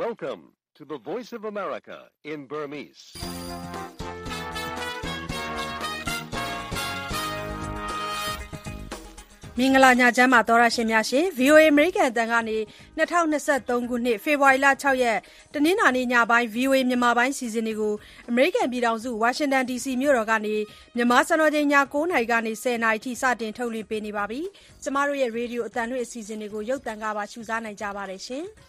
Welcome to the Voice of America in Burmese. ။မင်္ဂလာညချမ်းပါသောရရှင်များရှင် VOA American အတန်ကနေ2023ခုနှစ်ဖေဖော်ဝါရီလ6ရက်တနင်္လာနေ့ညပိုင်း VOA မြန်မာပိုင်းစီစဉ်တွေကို American ပြည်ထောင်စု Washington DC မြို့တော်ကနေမြန်မာစံတော်ချိန်ည9:00နာရီကနေ10:00နာရီထိစတင်ထုတ်လွှင့်ပေးနေပါပြီ။ကျမတို့ရဲ့ Radio အတန်လွှင့်အစီအစဉ်တွေကိုရုပ်သံကပါရှုစားနိုင်ကြပါတယ်ရှင်။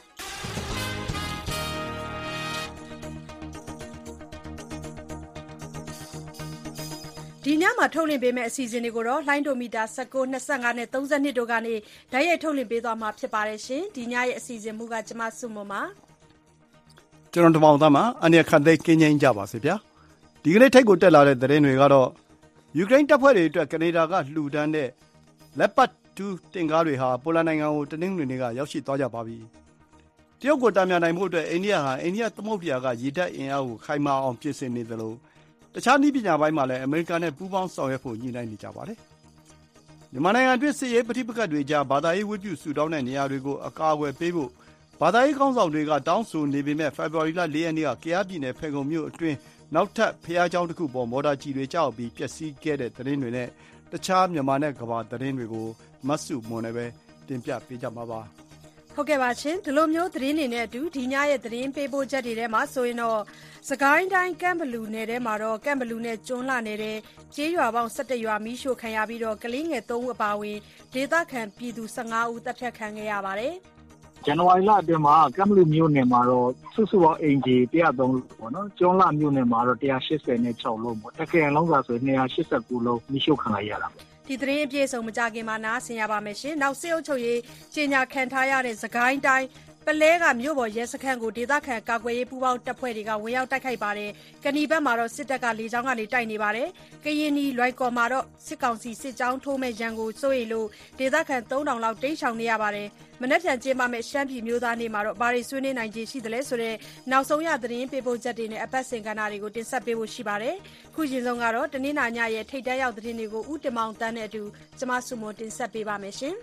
ဒီညမှာထုတ်လွှင့်ပေးမယ့်အစီအစဉ်တွေကိုတော့လှိုင်းဒိုမီတာ19 25နဲ့32တို့ကနေဓာတ်ရိုက်ထုတ်လွှင့်ပေးသွားမှာဖြစ်ပါတယ်ရှင်။ဒီညရဲ့အစီအစဉ်မူကကျမစုမပါကျွန်တော်တမောင်သားမှာအနေခတ်သိကင်းငိမ့်ကြပါစေဗျာ။ဒီကနေ့ထိတ်ကိုတက်လာတဲ့သတင်းတွေကတော့ယူကရိန်းတပ်ဖွဲ့တွေအတွက်ကနေဒါကလှူဒန်းတဲ့ Leopard 2 တင်ကားတွေဟာပိုလန်နိုင်ငံကိုတနင်္ဂနွေနေ့ကရောက်ရှိသွားကြပါပြီ။တရုတ်ကိုတာမြနိုင်မှုအတွက်အိန္ဒိယဟာအိန္ဒိယသမုဒ္ဒရာကရေတပ်အင်အားကိုခိုင်မာအောင်ပြင်ဆင်နေသလိုတခြားနည်းပညာပိုင်းမှာလည်းအမေရိကန်နဲ့ပူးပေါင်းဆောင်ရွက်ဖို့ညှိနှိုင်းနေကြပါတယ်။မြန်မာနိုင်ငံအတွင်းစစ်ရေးပဋိပက္ခတွေကြားဘာသာရေးဝတ်ပြုဆုတောင်းတဲ့နေရာတွေကိုအကာအကွယ်ပေးဖို့ဘာသာရေးခေါင်းဆောင်တွေကတောင်းဆိုနေပေမဲ့ဖေဖော်ဝါရီလ4ရက်နေ့ကကယားပြည်နယ်ဖယ်ခုံမြို့အတွင်းနောက်ထပ်ဖျားကျောင်းတစ်ခုပေါ်မော်တာကြီးတွေကြောက်ပြီးပျက်စီးခဲ့တဲ့သတင်းတွေနဲ့တခြားမြန်မာနဲ့ကမ္ဘာသတင်းတွေကိုမတ်စုမွန်လည်းပဲတင်ပြပေးကြမှာပါ။ဟုတ်ကဲ့ပါရှင်ဒီလိုမျိုးသတင်းတွေနဲ့အတူဒီညရဲ့သတင်းပေးပို့ချက်တွေထဲမှာဆိုရင်တော့စကိုင်းတိုင်းကမ်ဘလူနယ်ထဲမှာတော့ကမ်ဘလူနဲ့ကျွန်းလှနယ်တဲ့ကျေးရွာပေါင်း17ရွာမီးရှို့ခံရပြီးတော့ကလေးငယ်3ဦးအပါအဝင်ဒေသခံပြည်သူ15ဦးတပ်ဖြတ်ခံခဲ့ရပါတယ်ဇန်နဝါရီလအတွင်းမှာကမ်ဘလူမြို့နယ်မှာတော့စုစုပေါင်းအိမ်ခြေ103လုံးပေါ့နော်ကျွန်းလှမြို့နယ်မှာတော့186လုံးပေါ့တကယ်လုံးသာဆို289လုံးမီးရှို့ခံလိုက်ရတာပေါ့ဒီသတင်းအပြည့်အစုံမကြခင်မှာနားဆင်ရပါမယ်ရှင်နောက်စစ်အုပ်ချုပ်ရေးကြေညာခံထားရတဲ့စကိုင်းတိုင်းပလဲကမြို့ပေါ်ရဲစခန်းကိုဒေသခံကာကွယ်ရေးပူးပေါင်းတပ်ဖွဲ့တွေကဝင်ရောက်တိုက်ခိုက်ပါတယ်။ကဏီဘက်မှာတော့စစ်တပ်ကလေကြောင်းကနေတိုက်နေပါတယ်။ကရင်နီလွိုင်ကော်မှာတော့စစ်ကောင်စီစစ်ကြောင်းထိုးမဲ့ရန်ကိုစိုးရိမ်လို့ဒေသခံ3000လောက်တိမ်းရှောင်နေရပါတယ်။မနက်ဖြန်ကျင်းပမယ့်ရှမ်းပြည်မျိုးသားနေ့မှာတော့ဘာတွေဆွေးနွေးနိုင်ခြေရှိသလဲဆိုတဲ့နောက်ဆုံးရသတင်းပေးပို့ချက်တွေနဲ့အပတ်စဉ်ကဏ္ဍတွေကိုတင်ဆက်ပေးဖို့ရှိပါတယ်။ခုချိန်ဆုံးကတော့တနင်္လာညရဲ့ထိပ်တန်းရောက်သတင်းတွေကိုဥတမောင်တန်းနဲ့အတူကျမစုမွန်တင်ဆက်ပေးပါမယ်ရှင်။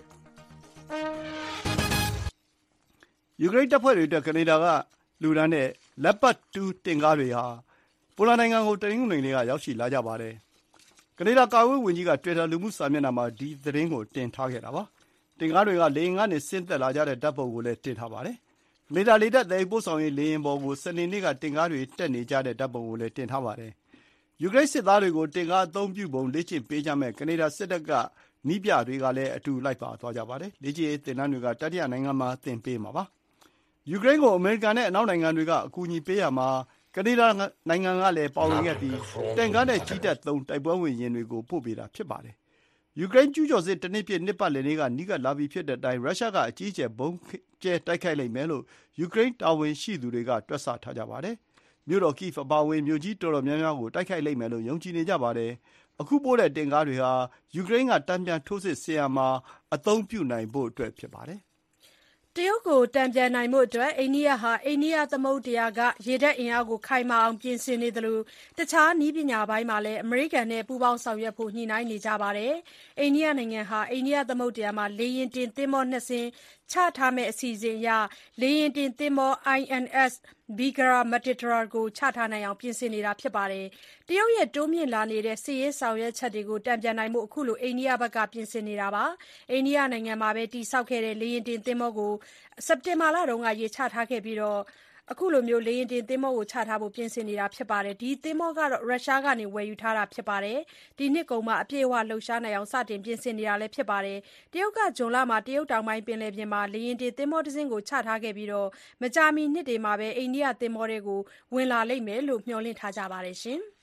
ယူကရိန်းတပ်ဖွဲ့တွေအတွက်ကနေဒါကလှူဒန်းတဲ့ Leopard 2 တင်ကားတွေဟာပိုလန်နိုင်ငံကိုတနင်္ဂနွေနေ့ကရောက်ရှိလာကြပါတယ်။ကနေဒါကာကွယ်ဝန်ကြီးက Twitter လူမှုစာမျက်နှာမှာဒီသတင်းကိုတင်ထားခဲ့တာပါ။တင်ကားတွေကလေယာဉ်ကနေဆင်းသက်လာကြတဲ့ဓာတ်ပုံကိုလည်းတင်ထားပါတယ်။ကနေဒါလေတပ်သယ်ပို့ဆောင်ရေးလေယာဉ်ပေါ်ကိုစနေနေ့ကတင်ကားတွေတက်နေကြတဲ့ဓာတ်ပုံကိုလည်းတင်ထားပါတယ်။ယူကရိန်းစစ်သားတွေကိုတင်ကားအသုံးပြုပုံလေ့ကျင့်ပေးကြမဲ့ကနေဒါစစ်တပ်ကနီးပြတွေကလည်းအတူလိုက်ပါသွားကြပါတယ်။လေ့ကျင့်ရေးသင်တန်းတွေကတတိယနိုင်ငံမှာသင်ပေးမှာပါ။ယူကရိန်းကိုအမေရိကန်နဲ့အနောက်နိုင်ငံတွေကအကူအညီပေးရမှာကနေဒါနိုင်ငံကလည်းပါဝင်ခဲ့ပြီးတန်ကားနဲ့ကြီးတပ်သုံးတိုက်ပွဲဝင်ယာဉ်တွေကိုပို့ပေးတာဖြစ်ပါတယ်။ယူကရိန်းကျူးကျော်စစ်တစ်နှစ်ပြည့်နှစ်ပတ်လည်နေ့ကနီးကပ်လာပြီးဖြစ်တဲ့အတိုင်းရုရှားကအကြီးအကျယ်ဘုံကျဲတိုက်ခိုက်လိမ့်မယ်လို့ယူကရိန်းတာဝန်ရှိသူတွေကတွက်ဆထားကြပါတယ်။မြို့တော်ကိဗ်အပါအဝင်မြို့ကြီးတော်တော်များများကိုတိုက်ခိုက်လိမ့်မယ်လို့ယုံကြည်နေကြပါတယ်။အခုပို့တဲ့တင်ကားတွေဟာယူကရိန်းကတန်ပြန်ထိုးစစ်ဆင်ရာမှာအသုံးပြုနိုင်ဖို့အတွက်ဖြစ်ပါတယ်။တရုတ်ကိုတံပြန်နိုင်မှုအတွက်အိန္ဒိယဟာအိန္ဒိယသမုဒ္ဒရာကရေတပ်အင်အားကိုခိုင်မာအောင်ပြင်ဆင်နေသလိုတခြားနည်းပညာပိုင်းမှာလည်းအမေရိကန်နဲ့ပူးပေါင်းဆောင်ရွက်ဖို့ညှိနှိုင်းနေကြပါတယ်။အိန္ဒိယနိုင်ငံဟာအိန္ဒိယသမုဒ္ဒရာမှာလေယာဉ်တင်သင်္ဘော2စင်းချထားမဲ့အစီအစဉ်အရလေယာဉ်တင်သင်္ဘော INS Vikramaditya ကိုချထားနိုင်အောင်ပြင်ဆင်နေတာဖြစ်ပါတယ်။တရုတ်ရဲ့တိုးမြင့်လာနေတဲ့စစ်ရေးဆောင်ရွက်ချက်တွေကိုတံပြန်နိုင်မှုအခုလိုအိန္ဒိယဘက်ကပြင်ဆင်နေတာပါ။အိန္ဒိယနိုင်ငံမှာပဲတိစောက်ခဲ့တဲ့လေယာဉ်တင်သင်္ဘောကိုစက်တင်ဘာလတုန်းကရေချထားခဲ့ပြီးတော့အခုလိုမျိုးလေယာဉ်တင်သင်္ဘောကိုချထားဖို့ပြင်ဆင်နေတာဖြစ်ပါတယ်။ဒီသင်္ဘောကတော့ရုရှားကနေဝယ်ယူထားတာဖြစ်ပါတယ်။ဒီနှစ်ကုန်မှာအပြည့်အဝလှုပ်ရှားနိုင်အောင်စတင်ပြင်ဆင်နေတာလည်းဖြစ်ပါတယ်။တရုတ်ကဇွန်လမှာတရုတ်တောင်ပိုင်းပင်လယ်ပြင်မှာလေယာဉ်တင်သင်္ဘောတစ်စင်းကိုချထားခဲ့ပြီးတော့မကြာမီနှစ်တွေမှာပဲအိန္ဒိယသင်္ဘောတွေကိုဝင်လာလိမ့်မယ်လို့မျှော်လင့်ထားကြပါတယ်ရှင်။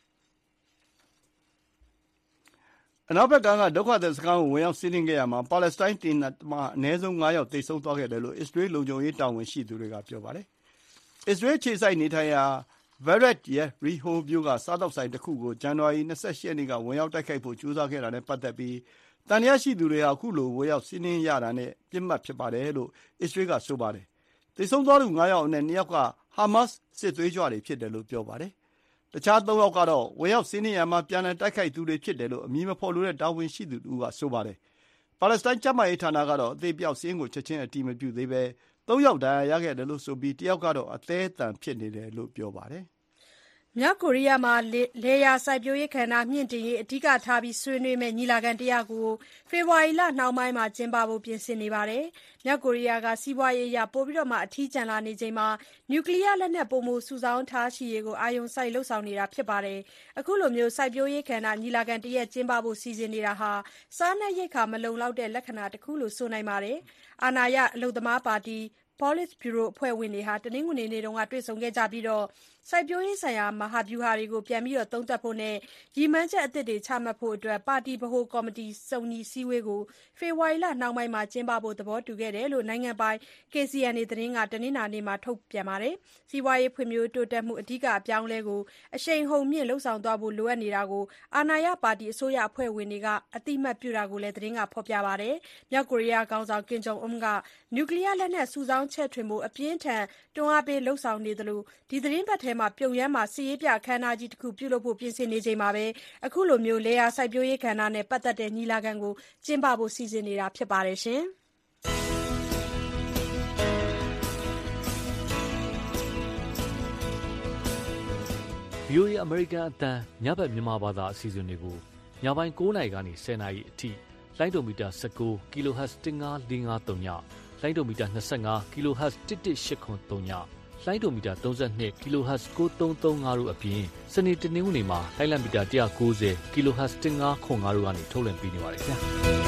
အနောက်ဘက်ကမ်းကဒုက္ခသည်စခန်းကိုဝင်ရောက်စီးနင်းခဲ့ရမှာပါလက်စတိုင်းတင်မှာအနည်းဆုံး9ယောက်သေဆုံးသွားခဲ့တယ်လို့အစ္စရေးလုံခြုံရေးတာဝန်ရှိသူတွေကပြောပါတယ်။အစ္စရေးခြေစိုက်နေထိုင်ရာ Vered Yericho မြို့ကစားသောက်ဆိုင်တစ်ခုကိုဇန်နဝါရီ28ရက်နေ့ကဝင်ရောက်တိုက်ခိုက်ဖို့ကြိုးစားခဲ့တာနဲ့ပတ်သက်ပြီးတန်တရားရှိသူတွေဟာအခုလိုဝင်ရောက်စီးနင်းရတာနဲ့ပြစ်မှတ်ဖြစ်ပါတယ်လို့အစ္စရေးကဆိုပါတယ်။သေဆုံးသွားသူ9ယောက်အနက်2ယောက်ကဟာမတ်စ်စစ်သွေးကြွတွေဖြစ်တယ်လို့ပြောပါတယ်။တခြား3ယောက်ကတော့ဝင်ရောက်စီးနင်းရမှာပြန်လည်တိုက်ခိုက်သူတွေဖြစ်တယ်လို့အမည်မဖော်လိုတဲ့တာဝန်ရှိသူတို့ကဆိုပါတယ်။ပါလက်စတိုင်းကျန်းမာရေးဌာနကတော့အသေအပျောက်စာရင်းကိုချက်ချင်းအတည်မပြုသေးဘဲ 3 ယောက်ဒဏ်ရာရခဲ့တယ်လို့ဆိုပြီး1 ယောက်ကတော့အသည်းအသန်ဖြစ်နေတယ်လို့ပြောပါတယ်။မြောက်ကိုရီးယားမှာလယ်ယာစိုက်ပျိုးရေးကဏ္ဍမြှင့်တင်ရေးအဓိကထားဆွေးနွေးမယ့်ညီလာခံတရပ်ကိုဖေဖော်ဝါရီလနှောင်းပိုင်းမှာကျင်းပဖို့ပြင်ဆင်နေပါတယ်။မြောက်ကိုရီးယားကစီးပွားရေးအရပိုအထီးကျန်လာနေချိန်မှာနျူကလီးယားလက်နက်ပိုမိုစုဆောင်းထားရှိရေးကိုအာရုံစိုက်လုပ်ဆောင်နေတာဖြစ်ပါတယ်။အခုလိုစိုက်ပျိုးရေးကဏ္ဍညီလာခံတရပ်ကျင်းပဖို့စီစဉ်နေတာဟာစားနပ်ရိက္ခာမလုံလောက်တဲ့လက္ခဏာတခုလို့ဆိုနိုင်ပါတယ်။အာဏာရအလုပ်သမားပါတီပေါလစ်ဗျူရိုအဖွဲ့ဝင်တွေတနင်္ဂနွေနေ့ကတွေ့ဆုံခဲ့ကြပြီးစိုက်ပျိုးရေးဆိုင်ရာမဟာဗျူဟာတွေကိုပြန်သုံးသပ်ဖို့နဲ့ရည်မှန်းချက်အသစ်တွေချမှတ်ဖို့ပါတီဗဟိုကော်မတီစုံညီအစည်းအဝေးကိုဖေဖော်ဝါရီလနှောင်းပိုင်းမှာကျင်းပဖို့သဘောတူခဲ့တယ်လို့နိုင်ငံပိုင် KCNA သတင်းကတနင်္လာနေ့မှာထုတ်ပြန်ပါတယ်။စီးပွားရေးဖွံ့ဖြိုးတိုးတက်မှုအဓိကအပြောင်းအလဲကိုအရှိန်အဟုန်မြှင့်လုပ်ဆောင်သွားဖို့လိုအပ်နေတာကိုအာဏာရပါတီအစိုးရအဖွဲ့ဝင်တွေကအသိအမှတ်ပြုတာကိုလည်းသတင်းကဖော်ပြပါတယ်။မြောက်ကိုရီးယားခေါင်းဆောင်ကင်ဂျုံအွန်းကနျူကလီးယားလက်နက်စုဆောင်းချဲ့ထွင်ဖို့အပြင်းထန်တွန်းအားပေးလုပ်ဆောင်နေသလိုဒီသီတင်းပတ်ထဲပြုံယမ်းမှာစစ်ရေးပြအခမ်းအနားကြီးတခုပြုလုပ်ဖို့ပြင်ဆင်နေချိန်မှာအခုလိုလယ်ယာစိုက်ပျိုးရေးကဏ္ဍနဲ့ပတ်သက်တဲ့ညီလာခံကိုကျင်းပဖို့စီစဉ်နေတာဖြစ်ပါတယ်။ VOA အမေရိကန်အသံညဘက်မြန်မာဘာသာအစီအစဉ်တွေကိုညပိုင်း9:00 နာရီကနေ10:00 နာရီအထိလိုင်းဒိုမီတာ19 kHz 15553ညလိုင်းဒိုမီတာ25 kHz 11803ညလိုင်းဒိုမီတာ32 kHz 9335တို့အပြင်စနေတနင်္ဂနွေမှာလိုင်းလံမီတာ190 kHz 1505တို့ကနေထုတ်လွှင့်ပေးနေပါတယ်ခင်ဗျာ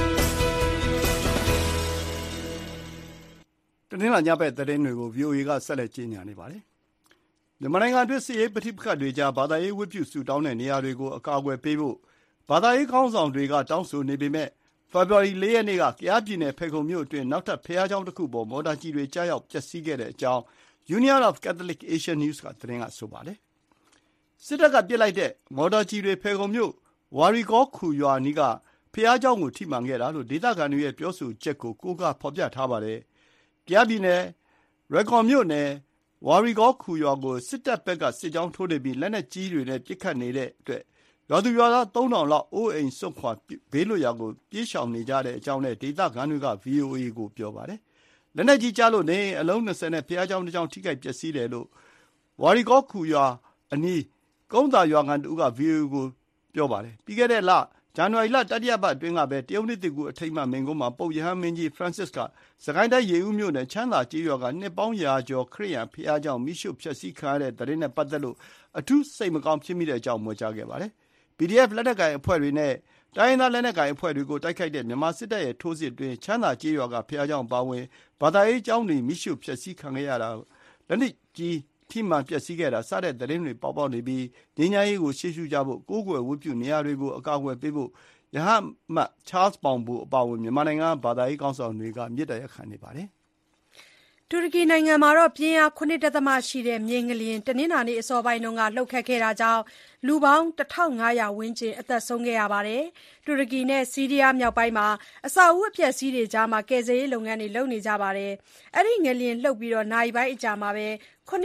တနင်္လာညဘက်သတင်းတွေကို VOA ကဆက်လက်ကြီးညာနေပါတယ်မြန်မာနိုင်ငံအတွင်းစစ်ရေးပဋိပက္ခတွေကြားဘာသာရေးဝတ်ပြုဆုတောင်းတဲ့နေရာတွေကိုအကာအကွယ်ပေးဖို့ဘာသာရေးခေါင်းဆောင်တွေကတောင်းဆိုနေပေမဲ့ဖေဖော်ဝါရီ 4 ရက်နေ့ကကယားပြည်နယ်ဖယ်ခုံမြို့အတွင်းနောက်ထပ်ဘုရားကျောင်းတစ်ခုပေါ်မော်တာကျည်တွေကြားရောက်ပျက်စီးခဲ့တဲ့အကြောင်း Union of Catholic Asian News ကသတင်းကဆိုပါတယ်စစ်တပ်ကပစ်လိုက်တဲ့မော်တာကျည်တွေဖယ်ခုံမြို့ဝါရီကောခူရွာနီးကဘုရားကျောင်းကိုထိမှန်ခဲ့တာလို့ဒေသခံတွေရဲ့ပြောဆိုချက်ကိုကိုးကားဖော်ပြထားပါတယ်ကယားပြည်နယ်ရကွန်မြို့နယ်ဝါရီကောခူရွာကိုစစ်တပ်ဘက်ကစစ်ကြောင်းထိုးနေပြီးလက်နက်ကြီးတွေနဲ့ပစ်ခတ်နေတဲ့အတွက်ရွာသူရွာသား 3000 လောက်အိုးအိမ်စွန့်ခွာဘေးလွတ်ရာကိုပြေးရှောင်နေကြတဲ့အကြောင်းနဲ့ဒေသခံတွေက VOA ကိုပြောပါတယ်။လက်နက်ကြီးကြားလို့နေအလုံး20နဲ့ဘုရားကျောင်းတစ်ကျောင်းထိခိုက်ပျက်စီးတယ်လို့ဝါရီကောခူရွာအနီးကုန်းသာရွာခံတို့က VOA ကိုပြောပါတယ်။ပြီးခဲ့တဲ့ဇန်နဝါရီလတတိယပတ်အတွင်းကပဲတရုတ်နှစ်သစ်ကူအထိမ်းအမှတ်မိန့်ခွန်းမှာပုပ်ရဟန်းမင်းကြီး Francis ကစကိုင်းတိုင်းရေဦးမြို့နယ်ချမ်းသာကျေးရွာကနှစ်ပေါင်းရာကျော်ခရစ်ယာန်ဘုရားကျောင်းမိရှုဖျက်ဆီးခံရတဲ့သတင်းနဲ့ပတ်သက်လို့အထူးစိတ်မကောင်းဖြစ်မိတဲ့အကြောင်းမြွက်ကြားခဲ့ပါတယ်။ PDF လက်နက်ကိုင်အဖွဲ့တွေနဲ့တိုင်းရင်းသားလက်နက်ကိုင်အဖွဲ့တွေကိုတိုက်ခိုက်တဲ့မြန်မာစစ်တပ်ရဲ့ထိုးစစ်အတွင်းချမ်းသာကျေးရွာကဘုရားကျောင်းပါဝင်ဘာသာရေးကျောင်းတွေမိရှုဖျက်ဆီးခံခဲ့ရတာလက်နက်ကြီးထိမှန်ပျက်စီးခဲ့တာစတဲ့သတင်းတွေပေါက်ပေါက်နေပြီးငြိမ်းချမ်းရေးကိုရှေ့ရှုကြဖို့ကိုးကွယ်ဝတ်ပြုနေရာတွေကိုအကာအကွယ်ပေးဖို့ရဟန်းမတ်ချားစ်ပေါင်ဘူအပါအဝင်မြန်မာနိုင်ငံဘာသာရေးခေါင်းဆောင်တွေကမြစ်တရက်ခံနေပါတယ်။တူရကီနိုင်ငံမှာပြင်းအား 7.ရှိတဲ့မြေငလျင်တနင်္လာနေ့အစောပိုင်းကလှုပ်ခတ်ခဲ့တာကြောင့်လူပေါင်း 1500 ဝန်းကျင်အသက်ဆုံးခဲ့ရပါတယ်။တူရကီနဲ့ဆီးရီးယားမြောက်ပိုင်းမှာအဆောက်အဦအပျက်အစီးတွေကြားကယ်ဆယ်ရေးလုပ်ငန်းတွေလုပ်နေကြပါတယ်။အဲဒီငလျင်လှုပ်ပြီးနာရီပိုင်းအကြာမှာပဲ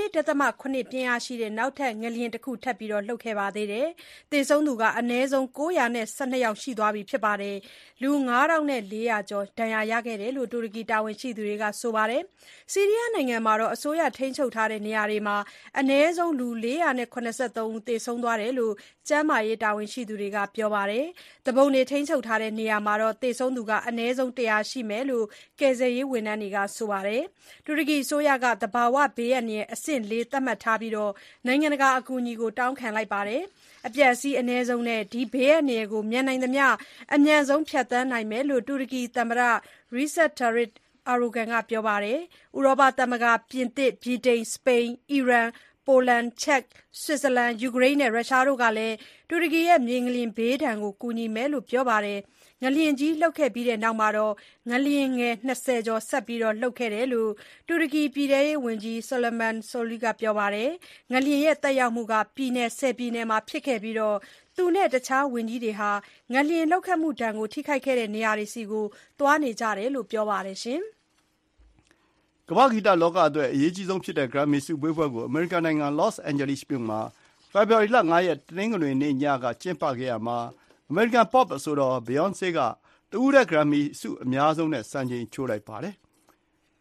7.7 ပြင်းအားရှိတဲ့နောက်ထပ်ငလျင်တစ်ခုထပ်လှုပ်ခဲ့ပါသေးတယ်။သေဆုံးသူအနည်းဆုံး912 ယောက်ရှိသွားပြီဖြစ်ပါတယ်။လူ 5400 ကျော်ဒဏ်ရာရခဲ့တယ်လို့တူရကီတာဝန်ရှိသူတွေကဆိုပါတယ်။ဆီးရီးယားနိုင်ငံမှာအစိုးရထိန်းချုပ်ထားတဲ့နေရာတွေမှာအနည်းဆုံးလူ473ဦးသေဆုံးသွားတယ်လို့ကျန်းမာရေးတာဝန်ရှိသူတွေကပြောပါတယ်။သူပုန်တွေထိန်းချုပ်ထားတဲ့နေရာမှာသေဆုံးသူအနည်းဆုံး100ရှိမယ်လို့ကယ်ဆယ်ရေးဝန်ထမ်းတွေကဆိုပါတယ်။တူရကီအစိုးရကသဘာဝဘေးအန္တရာယ်အဆင့် 4 သတ်မှတ်ထားပြီးနိုင်ငံတကာအကူအညီတောင်းခံလိုက်ပါတယ်။အပျက်အစီးအနည်းဆုံးနဲ့ဒီဘေးအန္တရာယ်ကိုမြန်နိုင်သမျှအမြန်ဆုံးဖြတ်သန်းနိုင်မယ်လို့တူရကီသမ္မတ Recep Tayyip Erdogan ကပြောပါတယ်။ဥရောပသမဂ္ဂ၊ပြင်သစ်၊ဗြိတိန်၊စပိန်၊အီရန်၊ပိုလန်၊ချက်၊ဆွစ်ဇာလန်၊ယူကရိန်းနဲ့ရုရှားတို့ကလည်းတူရကီရဲ့မြေငလျင်ဘေးဒဏ်ကိုကူညီမယ်လို့ပြောပါတယ်။ငလျင်ကြီးလှုပ်ခဲ့ပြီးနောက်ငလျင်ငယ်20ကျော်ဆက်လှုပ်ခဲ့တယ်လို့တူရကီပြည်ထဲရေးဝန်ကြီး Suleyman Soylu ကပြောပါတယ်။ငလျင်ရဲ့သက်ရောက်မှုပြည်နယ်10ပြည်နယ်မှာဖြစ်ခဲ့ပြီးသူနဲ့တခြားဝန်ကြီးတွေငလျင်လှုပ်ခတ်မှုဒဏ်ကိုထိခိုက်ခဲ့တဲ့နေရာတွေဆီသွားနေကြတယ်လို့ပြောပါတယ်။ကမ္ဘာ့ဂီတလောကအတွက်အရေးကြီးဆုံးဖြစ်တဲ့ Grammy ဆုပေးပွဲကိုအမေရိကန်နိုင်ငံ Los Angeles မြို့မှာဖေဖော်ဝါရီလ 5 ရက်တနင်္ဂနွေနေ့ညကကျင်းပခဲ့ရာမှာအမေရိကန် Pop အဆိုတော် Beyoncé ကတဦးတည်း Grammy ဆုအများဆုံးနဲ့စံချိန်ချိုးလိုက်ပါတယ်။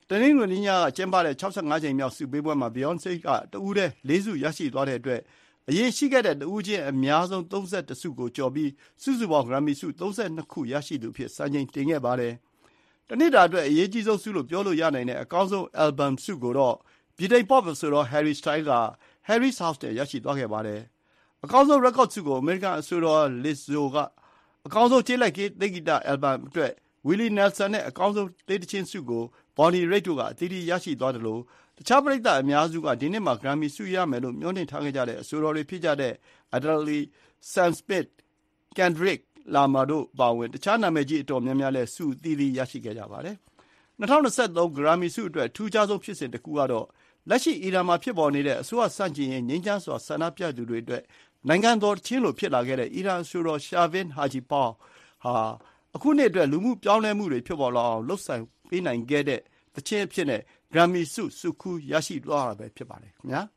တနင်္ဂနွေနေ့ညကကျင်းပတဲ့65 ကြိမ်မြောက်ဆုပေးပွဲမှာ Beyonce ကတဦးတည်း4 ဆုရရှိသွားတဲ့အတွက်အရင်ရှိခဲ့တဲ့တဦးချင်းအများဆုံး31 ဆုကိုကျော်ပြီးစုစုပေါင်း Grammy ဆု32 ခုရရှိသူအဖြစ်စံချိန်တင်ခဲ့ပါတယ်။တနှစ်တာအတွက်အရေးကြီးဆုံးဆုလို့ပြောလို့ရနိုင်တဲ့အကောင်းဆုံး Album ဆုကိုတော့ဗြိတိန် Pop အဆိုတော် Harry Styles က Harry's House နဲ့ရရှိသွားခဲ့ပါတယ်။အကောင်းဆုံး Record ဆုကိုအမေရိကန်အဆိုတော် Lizzo ကအကောင်းဆုံးကျေးလက်တေးဂီတ Album အတွက် Willie Nelson နဲ့အကောင်းဆုံးတေးသီချင်းဆုကို Bonnie Raitt တို့ကအသီးသီးရရှိသွားတယ်လို့တခြားပရိသတ်အများစုကဒီနှစ်မှာ Grammy ဆုရမယ်လို့မျှော်လင့်ထားခဲ့ကြတဲ့အဆိုတော်တွေဖြစ်ကြတဲ့ Adele, Sam Smith, Kendrick Lamar တို့ပါဝင်တခြားနာမည်ကြီးအတော်များများလည်းဆုအသီးသီးရရှိခဲ့ကြပါတယ်။2023 Grammy ဆုအတွက်ထူးခြားဆုံးဖြစ်စဉ်တစ်ခုကတော့လက်ရှိအီရန်မှာဖြစ်ပေါ်နေတဲ့အစိုးရဆန့်ကျင်ရေးငြိမ်းချမ်းစွာဆန္ဒပြသူတွေအတွက်နိုင်ငံတော်ချင်းလိုဖြစ်လာခဲ့တဲ့အီရန်အဆိုတော် Shavin Hajipour ဟာအခုနှစ်အတွက်လူမှုပြောင်းလဲမှုတွေဖြစ်ပေါ်လာအောင်လှုပ်ဆောင်ပေးနိုင်ခဲ့တဲ့သချင်းအဖြစ်နဲ့ Grammy ဆုခုရရှိသွားတာပဲဖြစ်ပါတယ်ခင်ဗျာ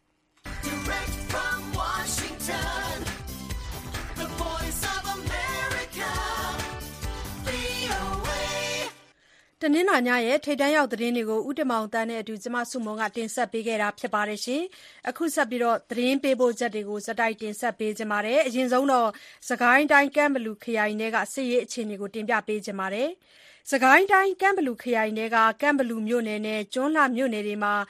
တနင်္လာညရဲ့ထိပ်တန်းရောက်သတင်းတွေကိုဦးတင်မောင်တန်းနဲ့အတူကျမစုမုံကတင်ဆက်ပေးခဲ့တာဖြစ်ပါတယ်ရှင်။အခုဆက်ပြီးသတင်းပေးပို့ချက်တွေကိုစတိုက်တင်ဆက်ပေးကြပါမယ်။အရင်ဆုံးစကိုင်းတိုင်းကမ်းဘလူခရိုင်ထဲကစစ်ရေးအခြေအနေကိုတင်ပြပေးကြပါမယ်။စကိုင်းတိုင်းကမ်းဘလူခရိုင်ထဲကကမ်းဘလူမြို့နယ်နဲ့ကျွန်းလှမြို့နယ်တွေမှာ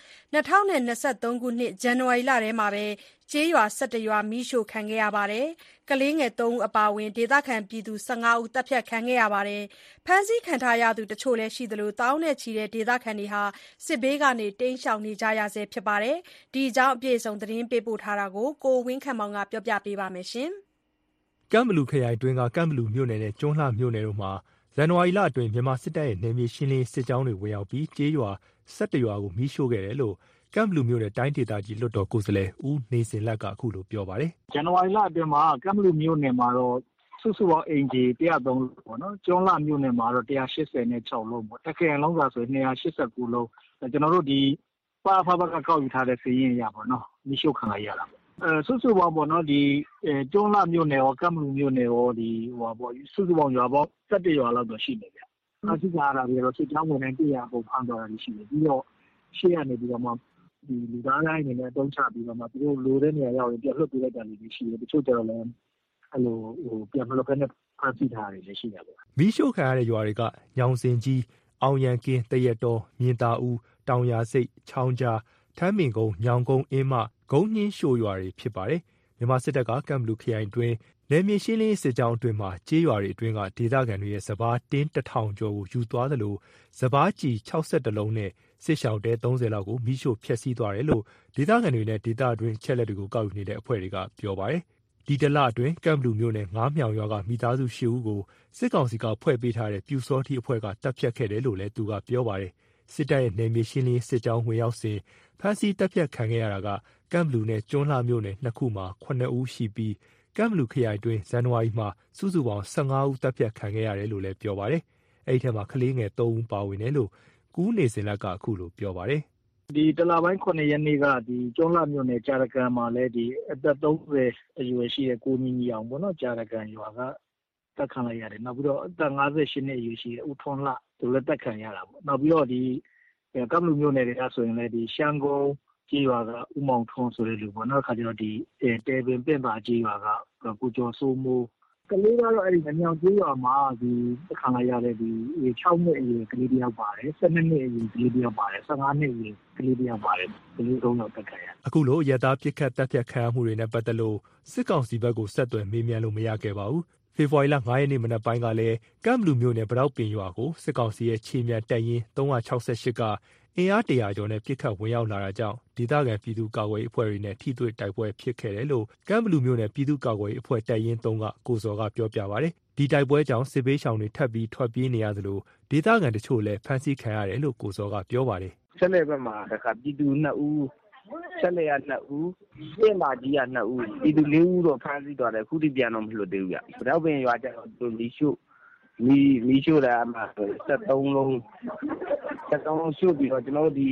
2023 ခုနှစ်ဇန်နဝါရီလထဲမှာပဲကျေးရွာ17 ရွာမီးရှို့ခံခဲ့ရပါတယ်။ကလေးငယ်3 ဦးအပါအဝင်ဒေသခံပြည်သူ15 ဦးတပ်ဖြတ်ခံခဲ့ရပါတယ်။ဖမ်းဆီးခံထားရသူတချို့လည်းရှိသလိုတောင်းနဲ့ချီတဲ့ဒေသခံတွေစစ်ဘေးကနေတိမ်းရှောင်နေကြရဆဲဖြစ်ပါတယ်။ဒီအကြောင်းအပြည့်အစုံသတင်းပေးပို့ထားတာကိုကိုဝင်းခန့်မောင်ကပြောပြပေးပါမယ်။ကမ်းဘလူခရိုင်အတွင်းကကမ်းဘလူမြို့နယ်နဲ့ကျွန်းလှမြို့နယ်တို့မှာဇန်နဝါရီလအတွင်းမြန်မာစစ်တပ်ရဲ့နယ်မြေရှင်းလင်းစစ်ကြောင်းတွေဝင်ရောက်ပြီးကျေးရွာ17 ရွာကိုမီးရှို့ခဲ့တယ်လို့ကမ်းဘလူမြို့နယ်တိုင်းဒေသကြီးလွှတ်တော်ကိုယ်စားလှယ်ဦးနေစင်လတ်ကအခုလိုပြောပါတယ်။ဇန်နဝါရီလအတွင်းမှာကမ်းဘလူမြို့နယ်မှာတော့စုစုပေါင်းအိမ်ခြေ103လုံးပေါ့နော်။ကျွန်းလှမြို့နယ်မှာတော့186လုံးပေါ့။တက္ကရာလုံးသာဆို289လုံးကျွန်တော်တို့ဒီပအဖဘကကောက်ယူထားတဲ့စာရင်းအရပေါ့နော်။မီးရှို့ခံရတာပေါ့။စုစုပေါင်းပေါ့နော်ဒီကျွန်းလှမြို့နယ်ရောကမ်းဘလူမြို့နယ်ရောဒီစုစုပေါင်းရွာပေါင်း17 ရွာလောက်တော့ရှိနေဗျ။အထူးခြားတာပြီးတော့စစ်ကြောင်းဝင်တဲ့100ပုံဖမ်းသွားတာရှိတယ်ပြီးတော့ရှေ့ကနေပြီးတော့မှဒီလူသားတိုင်းအနေနဲ့အသုံးချပြီးတော့မှသူတို့လိုတဲ့နေရာရောက်ရင်ပြတ်လွတ်ပေးလိုက်တာလည်းရှိတယ်တချို့ကျတော့လည်းအဲ့လိုပြန်မလွတ်ဘဲနဲ့ဖမ်းဆီးထားတာလည်းရှိတယ်ပေါ့မီးရှို့ခံရတဲ့ရွာတွေကညောင်စင်ကြီးအောင်ရန်ကင်းတရက်တော်မြင်းသားဦးတောင်ရာစိတ်ချောင်းကြားထမ်းမင်ကုန်းညောင်ကုန်းအင်းမဂုံးညင်းရှို့ရွာတွေဖြစ်ပါတယ်မြန်မာစစ်တပ်ကကမ်ဘလူခရိုင်အတွင်းနယ်မြေရှင်းလင်းစစ်ကြောင်းအတွင်းမှာကျေးရွာတွေအတွင်းကဒေသခံတွေရဲ့စပားတင်း1000ကျော်ကိုယူသွားသလိုစပားကြီး62လုံးနဲ့စစ်ရှောင်တဲ30လောက်ကိုမီးရှို့ဖျက်ဆီးသွားတယ်လို့ဒေသခံတွေနဲ့ဒေသအတွင်းချက်လက်တွေကိုကောက်ယူနေတဲ့အဖွဲ့တွေကပြောပါတယ်။ဒီတလအတွင်းကမ်ဘလူမြို့နယ်9မြောင်ရွာကမိသားစု10ဦးကိုစစ်ကောင်စီကဖွဲ့ပေးထားတဲ့ပြူစောတိအဖွဲ့ကတပ်ဖြတ်ခဲ့တယ်လို့လည်းသူကပြောပါတယ်။စစ်တပ်ရဲ့နယ်မြေရှင်းလင်းစစ်ကြောင်းဝင်ရောက်စဉ်ဖမ်းဆီးတပ်ဖြတ်ခံခဲ့ရတာကကမ်ဘလူနဲ့ကျွန်းလှမြို့နယ်2ခုမှာ9ဦးရှိပြီးကမ်ဘလူခရိုင်အတွင်းဇန်နဝါရီမှာစုစုပေါင်း15ဦးတပ်ဖြတ်ခံခဲ့ရတယ်လို့လည်းပြောပါတယ်။အဲဒီထက်မှာကလေးငယ်3ဦးပါဝင်တယ်လို့ကူးနေစင်လက်ကအခုလိုပြောပါတယ်။ဒီတလပိုင်း9ရက်နေ့ကဒီကျွန်းလှမြို့နယ်ကြာရကန်မှာလည်းဒီအသက်30အရွယ်ရှိတဲ့ကိုညီအောင်ပေါ့နော်ကြာရကန်ရွာကတက်ခံလိုက်ရတယ်။နောက်ပြီးတော့အသက်58နှစ်အရွယ်ရှိတဲ့ဦးထွန်းလှသူလည်းတက်ခံရတာပေါ့။နောက်ပြီးတော့ဒီကမ်ဘလူမြို့နယ်တွေကဆိုရင်လည်းဒီရှမ်းကုန်းကျေးရွာကဦးမောင်ထွန်းဆိုတဲ့လူပေါ့နော်ခါကျတော့ဒီတဲပင်ပင့်ပါကျေးရွာကကိုကျော်စိုးမိုးကလေးကတော့အဲ့ဒီညောင်ကျေးရွာမှာဒီတက်ခံလိုက်ရတဲ့ဒီ6နှစ်အရွယ်ကလေးတယောက်ပါတယ်12နှစ်အရွယ်ကလေးတယောက်ပါတယ်15နှစ်အရွယ်ကလေးတယောက်ပါတယ်ကလေး3ယောက်တက်ခံရအခုလိုရတာပြစ်ခတ်တပ်ဖြတ်ခံရမှုတွေနဲ့ပတ်သက်လို့စစ်ကောင်စီဘက်ကိုဆက်သွယ်မေးမြန်းလို့မရခဲ့ပါဘူးဖေဖော်ဝါရီလ9ရက်နေ့မနက်ပိုင်းကလည်းကမ်ဘလူမြို့နယ်ဗရောက်ပင်ရွာကိုစစ်ကောင်စီရဲ့ခြေမြန်တပ်ရင်း368ကအင်အား100ကျော်နဲ့ပြစ်ခတ်ဝင်ရောက်လာတာကြောင့်ဒေသခံပြည်သူ့ကာကွယ်ရေးအဖွဲ့တွေနဲ့ထိတွေ့တိုက်ပွဲဖြစ်ခဲ့တယ်လို့ကမ်ဘလူမြို့နယ်ပြည်သူ့ကာကွယ်ရေးအဖွဲ့တပ်ရင်း3ကကိုစော်ကပြောပြပါတယ်။ဒီတိုက်ပွဲကြောင့်စစ်ဘေးရှောင်တွေထပ်ပြီးထွက်ပြေးနေရသလိုဒေသခံတချို့လည်းဖမ်းဆီးခံရတယ်လို့ကိုစော်ကပြောပါတယ်။ဆက်လက်ဘက်မှာတခါပြည်သူ2ဦးဆက်လက်ရ2ဦးပြင်မာကြီးက2ဦးပြည်သူ4ဦးတော့ဖမ်းဆီးသွားတယ်ခုထိပြန်တော့မလွတ်သေးဘူးဗျ။ဗရောက်ပင်ရွာကျတော့သူလီရှို့မီးရှို့တာအမှ73လုံးရှို့ပြီးတော့ကျွန်တော်တို့ဒီ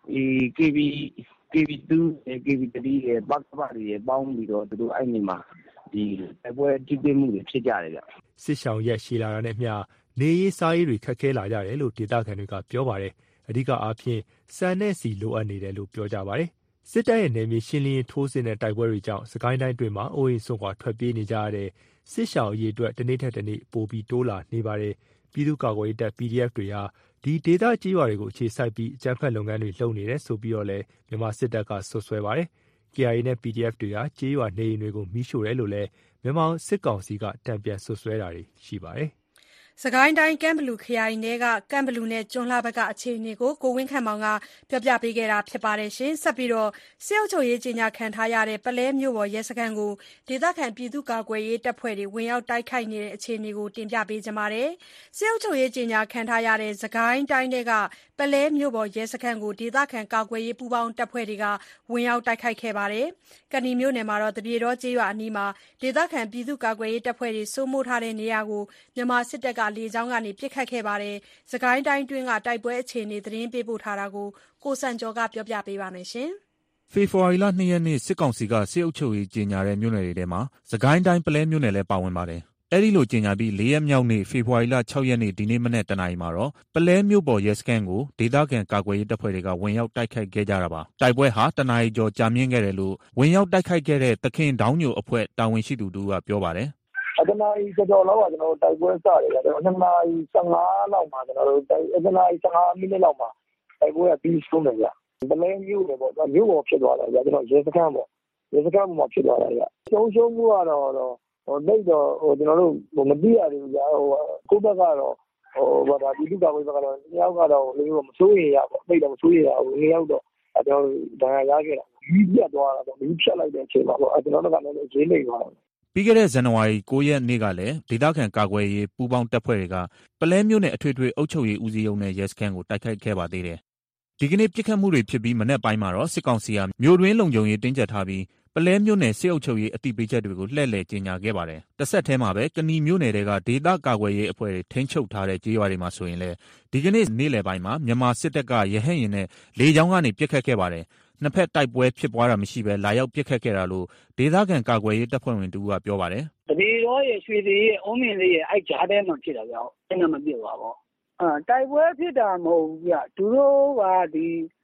KB2 KB3 ရဲ့ပတ်ကပတ်တွေပေါင်းပြီးတော့သူတို့အဲ့ဒီမှာဒီအပွဲတိတိမှုတွေဖြစ်ကြတယ်ဗျစစ်ရှောင်ရက်ရှည်လာတာနဲ့မျှနေရေးစားရေးတွေခက်ခဲလာကြတယ်လို့ဒေသခံတွေကပြောပါတယ်အဓိကအားဖြင့်ဆန်နဲ့ဆီလိုအပ်နေတယ်လို့ပြောကြပါတယ်။စစ်တပ်ရဲ့နယ်မြေရှင်းလင်းရေးထိုးစစ်နဲ့တိုက်ပွဲတွေကြောင့်စစ်ကိုင်းတိုင်းတွင်းမှာအိုးအိမ်စွန့်ခွာထွက်ပြေးနေကြရတဲ့စစ်ရှောင်အရေးအတွက်တစ်နေ့ထက်တစ်နေ့ပိုပြီးတိုးလာနေပါတယ်။ပြည်သူ့ကာကွယ်ရေးတပ် PDF တွေဟာဒီဒေသကြေးရွာတွေကိုအခြေစိုက်ပြီးအကြမ်းဖက်လုပ်ငန်းတွေလုပ်နေတယ်ဆိုပြီးတော့လည်းမြန်မာစစ်တပ်ကဆွဆွဲပါတယ်။ KIA နဲ့ PDF တွေဟာကြေးရွာနေအိမ်တွေကိုမီးရှို့တယ်လို့လည်းမြန်မာစစ်ကောင်စီကတံပြန်ဆွဆွဲတာတွေရှိပါတယ်။စစ်ကိုင်းတိုင်းကန့်ဘလူခရိုင်ထဲကကန့်ဘလူနဲ့ကျွန်းလှဘက်ကအခြေအနေကိုကိုဝင်းခန့်မောင်ကပြောပြပေးခဲ့တာပါ။ဆက်ပြီးစစ်အုပ်ချုပ်ရေးကြေညာခံထားရတဲ့ပုလဲမြို့ပေါ်ရဲစခန်းကိုဒေသခံပြည်သူ့ကာကွယ်ရေးတပ်ဖွဲ့တွေဝင်ရောက်တိုက်ခိုက်နေတဲ့အခြေအနေကိုတင်ပြပေးပါမယ်။စစ်အုပ်ချုပ်ရေးကြေညာခံထားရတဲ့စစ်ကိုင်းတိုင်းထဲကပုလဲမြို့ပေါ်ရဲစခန်းကိုဒေသခံကာကွယ်ရေးပူးပေါင်းတပ်ဖွဲ့တွေကဝင်ရောက်တိုက်ခိုက်ခဲ့ပါတယ်။ကနီမြို့နယ်မှာသပြေတောကျေးရွာအနီးမှာဒေသခံပြည်သူ့ကာကွယ်ရေးတပ်ဖွဲ့တွေစိုးမိုးထားတဲ့နေရာကိုမြန်မာစစ်တပ်ကလေကြောင်းကနေပစ်ခတ်ခဲ့ပါတယ်။စစ်ကိုင်းတိုင်းတွင်းကတိုက်ပွဲအခြေအနေသတင်းပေးပို့ထားတာကိုကိုစံကျော်ကပြောပြပေးပါမယ်။ဖေဖော်ဝါရီလ 2 ရက်နေ့စစ်ကောင်စီကစစ်အုပ်ချုပ်ရေးကြေညာတဲ့မြို့နယ်တွေထဲမှာစစ်ကိုင်းတိုင်းပုလဲမြို့နယ်လည်းပါဝင်ပါတယ်။အဲဒီလိုကြေညာပြီး4 ရက်မြောက်နေ့ဖေဖော်ဝါရီလ 6 ရက်နေ့ဒီနေ့မနက်တနာရီမှာတော့ပုလဲမြို့ပေါ်ရဲစခန်းကိုဒေသခံကာကွယ်ရေးတပ်ဖွဲ့တွေကဝင်ရောက်တိုက်ခိုက်ခဲ့ကြတာပါ။တိုက်ပွဲဟာတနာရီကျော်ကြာမြင့်ခဲ့တယ်လို့ဝင်ရောက်တိုက်ခိုက်ခဲ့တဲ့သခင်ဒေါင်းညိုအဖွဲ့တာဝန်ရှိသူတူကပြောပါတယ်။တနာရီကျော်လောက်ကတိုက်ပွဲစတယ်ဗျ။2နာရီ15လောက်မှာ2နာရီ15မိနစ်လောက်မှာတိုက်ပွဲကပြီးဆုံးတယ်ဗျ။ပုလဲမြို့နယ်ပေါ့မြို့ပေါ်ဖြစ်သွားတယ်ဗျ။ရဲစခန်းပေါ့ရဲစခန်းပေါ်မှာဖြစ်သွားတယ်ဗျ။ရှုံးမှုကတော့လက်တော့မသိရသေးဘူးဗျ။ကိုယ့်ဘက်ကတော့ပြည်သူ့ကာကွယ်ရေးဘက်ကတော့2ယောက်ကတော့မစိုးရိမ်ရပေါ့။မစိုးရိမ်ရဘူး2ယောက်တော့ဒဏ်ရာရခဲ့တာ။မီးပြတ်သွားတာပေါ့။မီးဖြတ်လိုက်တဲ့အချိန်မှာပေါ့ကျွန်တော်တို့ကလည်းရေးနေသွားတယ်ပြီးခဲ့တဲ့ဇန်နဝါရီ9 ရက်နေ့ကလည်းဒေသခံကာကွယ်ရေးပူးပေါင်းတပ်ဖွဲ့တွေကပုလဲမြို့နယ်အထွေထွေအုပ်ချုပ်ရေးဦးစီးရုံးနဲ့ရဲစခန်းကိုတိုက်ခိုက်ခဲ့ပါသေးတယ်။ဒီကနေ့ပြစ်ခတ်မှုတွေဖြစ်ပြီးမနက်ပိုင်းမှာတော့စစ်ကောင်စီကမြို့တွင်းလုံခြုံရေးတင်းကျပ်ထားပြီးပုလဲမြို့နယ်စစ်အုပ်ချုပ်ရေးအသိပေးချက်တွေကိုလှည့်လည်ကြေညာခဲ့ပါတယ်။တစ်ဆက်တည်းမှာပဲကနီမြို့နယ်တွေကဒေသကာကွယ်ရေးအဖွဲ့တွေထိန်းချုပ်ထားတဲ့ကြေးရွာတွေမှာဆိုရင်လည်းဒီကနေ့နေ့လယ်ပိုင်းမှာမြန်မာစစ်တပ်ကရဟတ်ယာဉ်နဲ့လေကြောင်းကနေပစ်ခတ်ခဲ့ပါတယ်။နှစ်ဖက်တိုက်ပွဲဖြစ်ပွားတာမရှိဘဲလာရောက်ပစ်ခတ်ခဲ့တာလို့ဒေသခံကာကွယ်ရေးတပ်ဖွဲ့ဝင်တူကပြောပါတယ်။တပြေတော်ရဲ့ရွှေသေးရဲ့အုံးမြင့်လေးရဲ့အဲ့ကြားထဲမှာဖြစ်တာဗျ။အဲ့နဲ့မပြစ်ပါဘူး။တိုက်ပွဲဖြစ်တာမဟုတ်ဘူးဗျ။သူတို့ကဒီ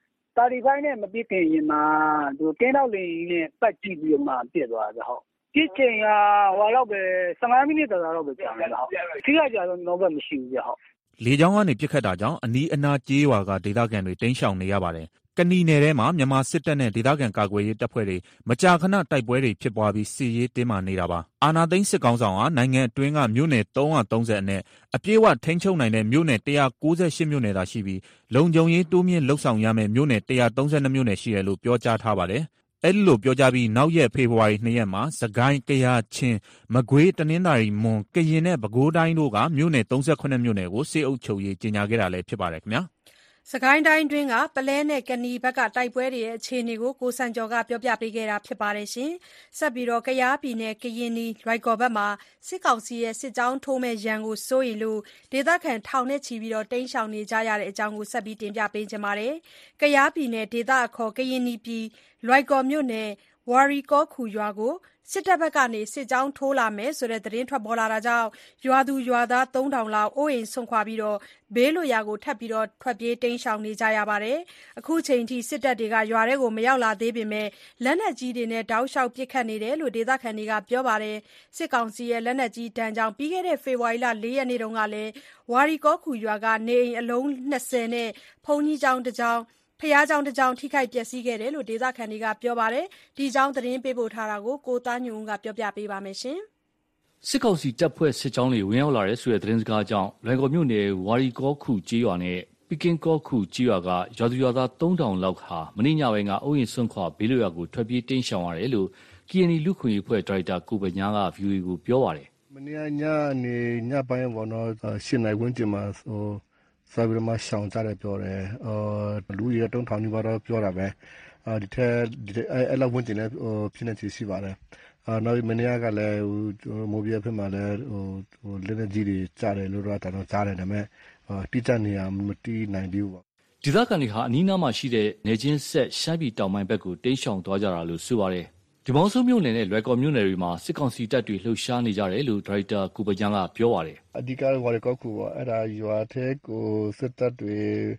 35နဲ့မပစ်ခင်ရင်မှာသူကင်းတော့လင်းနဲ့ပတ်ကြည့်ပြီးမှပြစ်သွားတာဗျ။ပြစ်ချိန်ကလောက်ပဲ15မိနစ်တောင်လောက်ပဲကြာတယ်ဗျ။ထိခိုက်ကြတော့တော့ပဲမရှိဘူးဗျ။လေကြောင်းကနေပစ်ခတ်တာကြောင့်အနီးအနားကြေးရွာကဒေသခံတွေတိမ်းရှောင်နေရပါတယ်။ကနီနယ်ထဲမှာမြန်မာစစ်တပ်နဲ့ဒေသခံကာကွယ်ရေးတပ်ဖွဲ့တွေမကြာခဏတိုက်ပွဲတွေဖြစ်ပွားပြီးစစ်ရေးတင်းမာနေတာပါ။အာဏာသိမ်းစစ်ကောင်ဆောင်ဟာနိုင်ငံအတွင်းကမြို့နယ်330နဲ့အပြည့်အဝထိန်းချုပ်နိုင်တဲ့မြို့နယ်198မြို့နယ်သာရှိပြီးလုံခြုံရေးတိုးမြင့်လှုပ်ဆောင်ရမယ့်မြို့နယ်132မြို့နယ်ရှိတယ်လို့ပြောကြားထားပါတယ်။အဲဒီလိုပြောကြားပြီးနောက်ရက်ဖေဖော်ဝါရီ 2 ရက်မှာစကိုင်း၊ကယား၊ချင်း၊မကွေး၊တနင်္သာရီ၊မွန်၊ကရင်နဲ့ပဲခူးတိုင်းတို့ကမြို့နယ်38မြို့နယ်ကိုစစ်အုပ်ချုပ်ရေးကြေညာခဲ့တာလည်းဖြစ်ပါတယ်ခင်ဗျာ။စစ်ကိုင်းတိုင်းတွင်းကပုလဲနဲ့ကနီဘက်ကတိုက်ပွဲတွေအခြေအနေကိုကိုစံကျော်ကပြောပြပေးခဲ့တာပါ။ဆက်ပြီးကယားပြည်နယ်ကရင်နီလွိုင်ကော်ဘက်မှာစစ်ကောင်စီရဲ့စစ်ကြောင်းထိုးမဲ့ရန်ကိုစိုးရိမ်လို့ဒေသခံထောင်နဲ့ချီပြီးတိမ်းရှောင်နေကြရတဲ့အကြောင်းကိုဆက်ပြီးတင်ပြပေးချင်ပါတယ်။ကယားပြည်နယ်ဒေသအခေါ်ကရင်နီပြည်လွိုင်ကော်မြို့နယ်ဝါရီကောခူရွာကိုစစ်တပ်ဘက်ကစစ်ကြောင်းထိုးလာမယ်ဆိုတဲ့သတင်းထွက်ပေါ်လာတာကြောင့်ရွာသူရွာသား 3000 လောက်အိုးအိမ်စွန့်ခွာပြီးဘေးလွတ်ရာကိုထပ်ပြီးထွက်ပြေးတိမ်းရှောင်နေကြရပါတယ်။အခုချိန်ထိစစ်တပ်တွေကရွာထဲမရောက်လာသေးပေမဲ့လက်နက်ကြီးတွေနဲ့တောက်လျှောက်ပစ်ခတ်နေတယ်လို့ဒေသခံတွေကပြောပါတယ်။စစ်ကောင်စီရဲ့လက်နက်ကြီးဒဏ်ကြောင့်ပြီးခဲ့တဲ့ဖေဖော်ဝါရီလ 4 ရက်နေ့ကလည်းဝါရီကောခူရွာကနေအိမ်အလုံး 20နဲ့ဘုန်းကြီးကျောင်းတစ်ကျောင်းဘုရားကျောင်းတစ်ကျောင်းထိခိုက်ပျက်စီးခဲ့တယ်လို့ဒေသခံတွေကပြောပါတယ်။ဒီအကြောင်းသတင်းပေးပို့ထားတာကိုကိုသားညွန့်ဦးကပြောပြပေးပါမယ်။စစ်ကောင်စီတပ်ဖွဲ့စစ်ကြောင်းတွေဝင်ရောက်လာတဲ့ဆိုတဲ့သတင်းစကားကြောင့်လွိုင်ကော်မြို့နယ်ဝါရီကောခုကျေးရွာနဲ့ပီကင်းကောခုကျေးရွာကရွာသူရွာသား 3000 လောက်ဟာမနေ့ညပိုင်းကအိုးအိမ်စွန့်ခွာဘေးလွတ်ရာကိုထွက်ပြေးတိမ်းရှောင်ရတယ်လို့ KNI လူခွင့်ရေးအဖွဲ့ဒါရိုက်တာကိုဗညာက VOA ကိုပြောပါတယ်။မနေ့ညပိုင်းပေါ့နော်8 နာရီဝန်းကျင်မှာဆက်ပြီးမှရှောင်ကြတယ်ပြောတယ်လူရ3000နီးပါးတော့ပြောတာပဲဒီထက်အဲ့လောက်ဝန်းကျင်လည်းဖြစ်နေချင်ရှိပါတယ်နောက်မနေ့ကလည်းမိုးပြဖက်မှာလည်းလက်နက်ကြီးတွေကြားတယ်လို့တော့ကြားတယ်ဒါပေမဲ့တိကျနေရမတိနိုင်ဘူးပေါ့ဒေသခံတွေဟာအနီးနားမှာရှိတဲ့နေချင်းဆက်ရှမ်းပြည်တောင်ပိုင်းဘက်ကိုတိမ်းရှောင်သွားကြတာလို့ဆိုပါတယ်ဒီမောင်စုမြို့နယ်နဲ့လွိုင်ကော်မြို့နယ်တွေမှာစစ်ကောင်စီတပ်တွေလှုပ်ရှားနေကြတယ်လို့ဒါရိုက်တာကိုပညာကပြောပါတယ်အဓိကဝါရီကောက်ကူပေါ့အဲ့ဒါရွာထဲကိုစစ်တပ်တွေ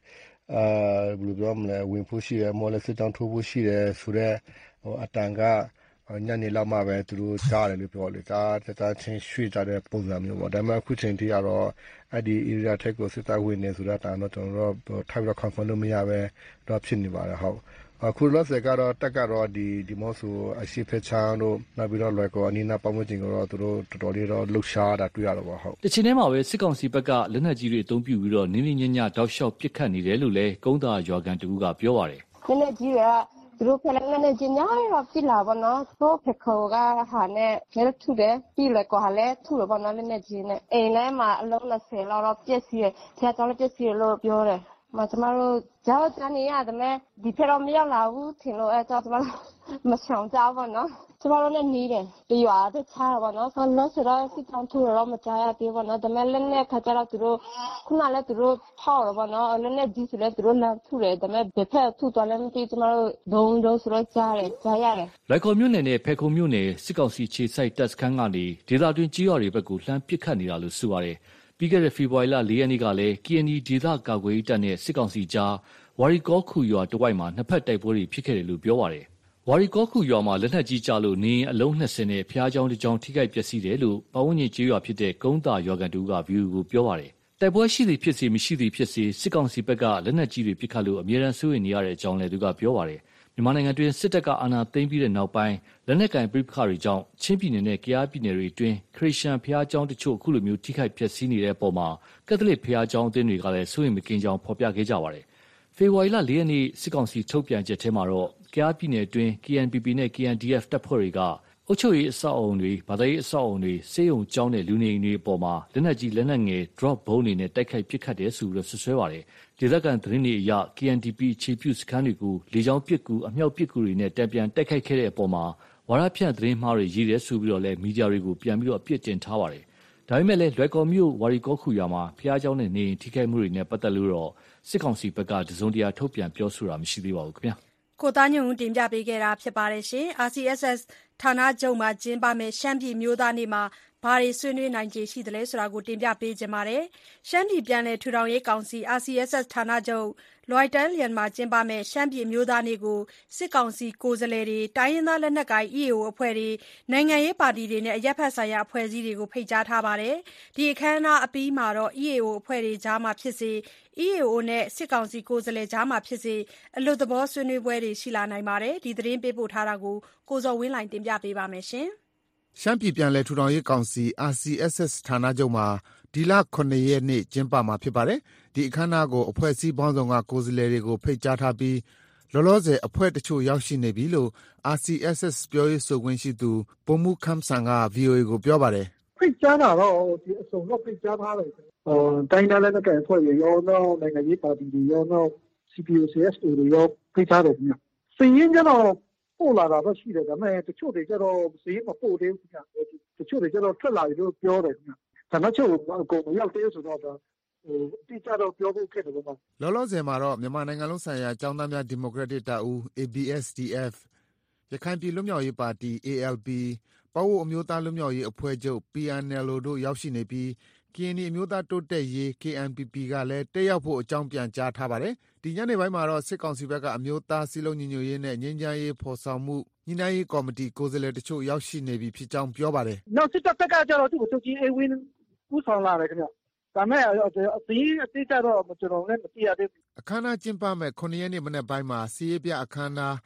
ဘယ်လိုပြောမလဲဝင်ဖို့ရှိတယ်မော်လစစ်တောင်းထိုးဖို့ရှိတယ်ဆိုတော့အတန်ကညနေလောက်မှပဲသူတို့ကြားတယ်လို့ပြောလေဒါချင်းရွှေ့ကြတဲ့ပုံစံမျိုးပေါ့ဒါပေမဲ့အခုချိန်ထိကတော့အဲ့ဒီ area ထက်ကိုစစ်တပ်ဝင်နေဆိုတော့ဒါတော့ကျွန်တော်တို့ထိုက်ပြီးတော့ confirm လုပ်မရပဲတော့ဖြစ်နေပါတယ်ဟုတ်အခုလောဆယ်ကတော့တက်ကတော့ဒီမော့ဆိုအရှိဖက်ချမ်းတို့နောက်ပြီးတော့လွယ်ကောအနီးနားပတ်ဝန်းကျင်ကတော့သူတို့တော်တော်လေးတော့လှုပ်ရှားတာတွေ့ရတော့ပါဟုတ်တချင်ထဲမှာပဲစစ်ကောင်စီဘက်ကလက်နက်ကြီးတွေအသုံးပြုပြီးတော့နင်းနင်းညံ့ညံ့တောက်လျှောက်ပစ်ခတ်နေတယ်လို့လည်းကုန်းသားရွာကန်တူကပြောပါတယ်လက်နက်ကြီးတွေကသူတို့ဖက်လက်နက်ကြီးများတော့ပြစ်လာပါတော့သူဖက်ခေါ်ကဟာနဲ့လဲထုတယ်ပြီးလဲကွာလဲထုလို့ပါတော့လက်နက်ကြီးနဲ့အိမ်ထဲမှာအလုံး20လောက်တော့ပြည့်စည်တယ်ဆရာတော်လည်းပြည့်စည်လို့ပြောတယ်ကျမတို့ကြောက်ကြနေရတယ်မဲ့ဒီဖက်တော့မရောက်လာဘူးထင်လို့အဲကြောက်ကျမတို့မဆောင်ကြပါတော့ကျမတို့လည်းနေတယ်တရွာတခြားပါတော့ဆိုတော့ဆိုတော့စစ်တောင်းထူတော့မကြားရသေးပါတော့ဒါမဲ့လည်းနဲ့ခါကြတော့သူတို့ခုနလည်းသူတို့ဖောက်တော့ပါတော့လည်းနဲ့ဒီဆိုလည်းသူတို့လာထူတယ်ဒါမဲ့ဘယ်ဖက်ထူတော့လည်းမသိကျမတို့ဒုံဆိုတော့ကြားရတယ်လွိုင်ကော်မြို့နယ်နဲ့ဖဲခုံမြို့နယ်စစ်ကောင်စီခြေစိုက်တပ်စခန်းကနေဒေသတွင်းကြီးရွာတွေဘက်ကိုလှမ်းပစ်ခတ်နေတာလို့ဆိုပါတယ်ပြီးခဲ့တဲ့ဖေဖော်ဝါရီလ4ရက်နေ့ကလည်း KND ဒေသကာကွယ်ရေးတပ်နဲ့စစ်ကောင်စီကြားဝါရီကောခုရွာတဝိုက်မှာနှစ်ဖက်တိုက်ပွဲတွေဖြစ်ခဲ့တယ်လို့ပြောပါတယ်။ဝါရီကောခုရွာမှာလက်နက်ကြီးကျလို့နေအလုံး20နဲ့ဖျားချောင်းတစ်ချောင်းထိခိုက်ပျက်စီးတယ်လို့ပတ်ဝန်းကျင်ကျေးရွာဖြစ်တဲ့ကုန်းသားရွာကန်တူက VU ကိုပြောပါတယ်။တိုက်ပွဲရှိသည်ဖြစ်စေမရှိသည်ဖြစ်စေစစ်ကောင်စီဘက်ကလက်နက်ကြီးတွေပစ်ခတ်လို့အမြဲတမ်းစိုးရိမ်နေရတဲ့အကြောင်းလည်းသူကပြောပါတယ်။မြန်မာနိုင်ငံတွင်းစစ်တပ်ကအာဏာသိမ်းပြီးတဲ့နောက်ပိုင်းလက်နက်ကင်ပဋိပက္ခတွေကြောင့်ချင်းပြည်နယ်နဲ့ကယားပြည်နယ်တွေအတွင်းခရစ်ယာန်ဘုရားကျောင်းတချို့အခုလိုမျိုးထိခိုက်ပျက်စီးနေတဲ့အပေါ်မှာကက်သလစ်ဘုရားကျောင်းအသင်းတွေကလည်းစိုးရိမ်မကင်းကြောင်းဖော်ပြခဲ့ကြပါတယ်။ဖေဖော်ဝါရီလ4ရက်နေ့စစ်ကောင်စီထုတ်ပြန်ချက်ထဲမှာတော့ကယားပြည်နယ်အတွင်း KNPP နဲ့ KNDF တပ်ဖွဲ့တွေကအုပ်ချုပ်ရေးအဆောက်အအုံတွေဘာသာရေးအဆောက်အအုံတွေစေယုံကျောင်းနဲ့လူနေအိမ်တွေအပေါ်မှာလက်နက်ကြီးလက်နက်ငယ် drop ဘုံတွေနဲ့တိုက်ခိုက်ပစ်ခတ်တယ်ဆိုပြီးဆွဆွဲပါတယ်။ဒေသခံသတင်းတွေအရ KNDP ခြေပြုစခန်းတွေကိုလေကြောင်းပစ်ကူအမြောက်ပစ်ကူတွေနဲ့တံပြန်တိုက်ခိုက်ခဲ့တဲ့အပေါ်မှာဝါရဖြန့်သတင်းမှားတွေရေးတယ်ဆိုပြီးတော့လည်းမီဒီယာတွေကိုပြန်ပြီးတော့အပြစ်တင်ထားပါတယ်။ဒါပေမဲ့လည်းလွယ်ကော်မြို့ဝါရီကောခုရွာမှာဖျားเจ้าနဲ့နေထိခိုက်မှုတွေနဲ့ပတ်သက်လို့တော့စစ်ကောင်စီဘက်ကတစုံတရာထုတ်ပြန်ပြောဆိုတာမရှိသေးပါဘူးခင်ဗျာ။ကိုသားညွန့်တင်ပြပေးခဲ့တာဖြစ်ပါတယ်ရှင်။ RCSS ဌာနချုပ်မှာကျင်းပမယ့်ရှမ်းပြည်မျိုးသားနေ့မှာဘာတွေဆွေးနွေးနိုင်ခြေရှိသလဲဆိုတာကိုတင်ပြပေးခြင်းပါတယ်။ရှမ်းပြည်ပြန်လည်ထူထောင်ရေးကောင်စီ RCSS ဌာနချုပ်လွိုင်တန်းလျန်မှာကျင်းပမယ့်ရှမ်းပြည်မျိုးသားနေ့ကိုစစ်ကောင်စီကိုယ်စားလှယ်တွေတိုင်းရင်းသားလက်နက်ကိုင် EAO အဖွဲ့တွေနိုင်ငံရေးပါတီတွေနဲ့အရပ်ဖက်ဆိုင်ရာအဖွဲ့အစည်းတွေကိုဖိတ်ကြားထားပါတယ်။ဒီအခမ်းအနားအပြီးမှာ EAO အဖွဲ့တွေကြားမှာဖြစ်စေ EAO နဲ့စစ်ကောင်စီကိုယ်စားလှယ်ကြားမှာဖြစ်စေအလွတ်သဘောဆွေးနွေးပွဲတွေရှိလာနိုင်ပါတယ်။ဒီသတင်းပေးပို့ထားတာကိုကိုဇော်ဝင်းလှိုင်တင်ပြပေးပါမယ်။ရှမ်းပြည်ပြန်လည်ထူထောင်ရေးကောင်စီ RCSS ဌာနချုပ်မှာဒီလ9ရက်နေ့ကျင်းပမှာဖြစ်ပါတယ်။ဒီအခမ်းအနားကိုအဖွဲ့အစည်းပေါင်းစုံကကိုယ်စားလှယ်တွေကိုဖိတ်ကြားထားပြီးလောလောဆယ်အဖွဲ့တချို့ရောက်ရှိနေပြီလို့ RCSS ပြောရေးဆိုခွင့်ရှိသူဗိုလ်မှူးခမ်းစံက VOA ကိုပြောပါတယ်။ဖိတ်ကြားတာတော့ဒီအစုံတော့ဖိတ်ကြားထားတယ်။တိုင်းဒေသလက်နက်ကိုင်အဖွဲ့တွေရောနောက်နိုင်ငံရေးပါတီတွေရောနောက် CPO/CSO တွေရောဖိတ်ကြားတယ်ခင်ဗျ။စီရင်ကြတော့ပို့လာတာတော့ရှိတယ်ဒါပေမဲ့တချို့တွေကျတော့စီရင်မပို့သေးဘူးခင်ဗျ။တချို့တွေကျတော့ထွက်လာပြီလို့ပြောတယ်ခင်ဗျ။ဒါမှချုပ်အကုန်မရောက်သေးဆိုတော့တိကျတော့ပြောဖို့ခက်တယ်ပေါ့။လောလောဆယ်မှာတော့မြန်မာနိုင်ငံလုံးဆိုင်ရာကျောင်းသားများဒီမိုကရက်တစ်တပ်ဦး ABSDF ရခိုင်ပြည်လွတ်မြောက်ရေးပါတီ ALP ပအိုဝ်းအမျိုးသားလွတ်မြောက်ရေးအဖွဲ့ချုပ် PNLO တို့ရောက်ရှိနေပြီးကရင်နီအမျိုးသားတိုးတက်ရေး KNPP ကလည်းတက်ရောက်ဖို့အကြောင်းပြန်ကြားထားပါတယ်။ဒီညနေပိုင်းမှာတော့စစ်ကောင်စီဘက်ကအမျိုးသားစည်းလုံးညီညွတ်ရေးနဲ့ငြိမ်းချမ်းရေးဖော်ဆောင်မှုညှိနှိုင်းရေးကော်မတီကိုယ်စားလှယ်တချို့ရောက်ရှိနေပြီဖြစ်ကြောင်းပြောပါတယ်။နောက်စစ်တပ်ဘက်ကကျတော့သူ့ကိုချုပ်ကြီးအေးဝင်းဦးဆောင်လာတယ်ခင်ဗျ။ဒါမဲ့အသေးအသေးကြတော့ကျွန်တော်လည်းမသိရသေးဘူး။အခမ်းအနားကျင်းပမဲ့9ရက်နေ့မနေ့ပိုင်းမှာစီးရေးပြအခမ်းအနား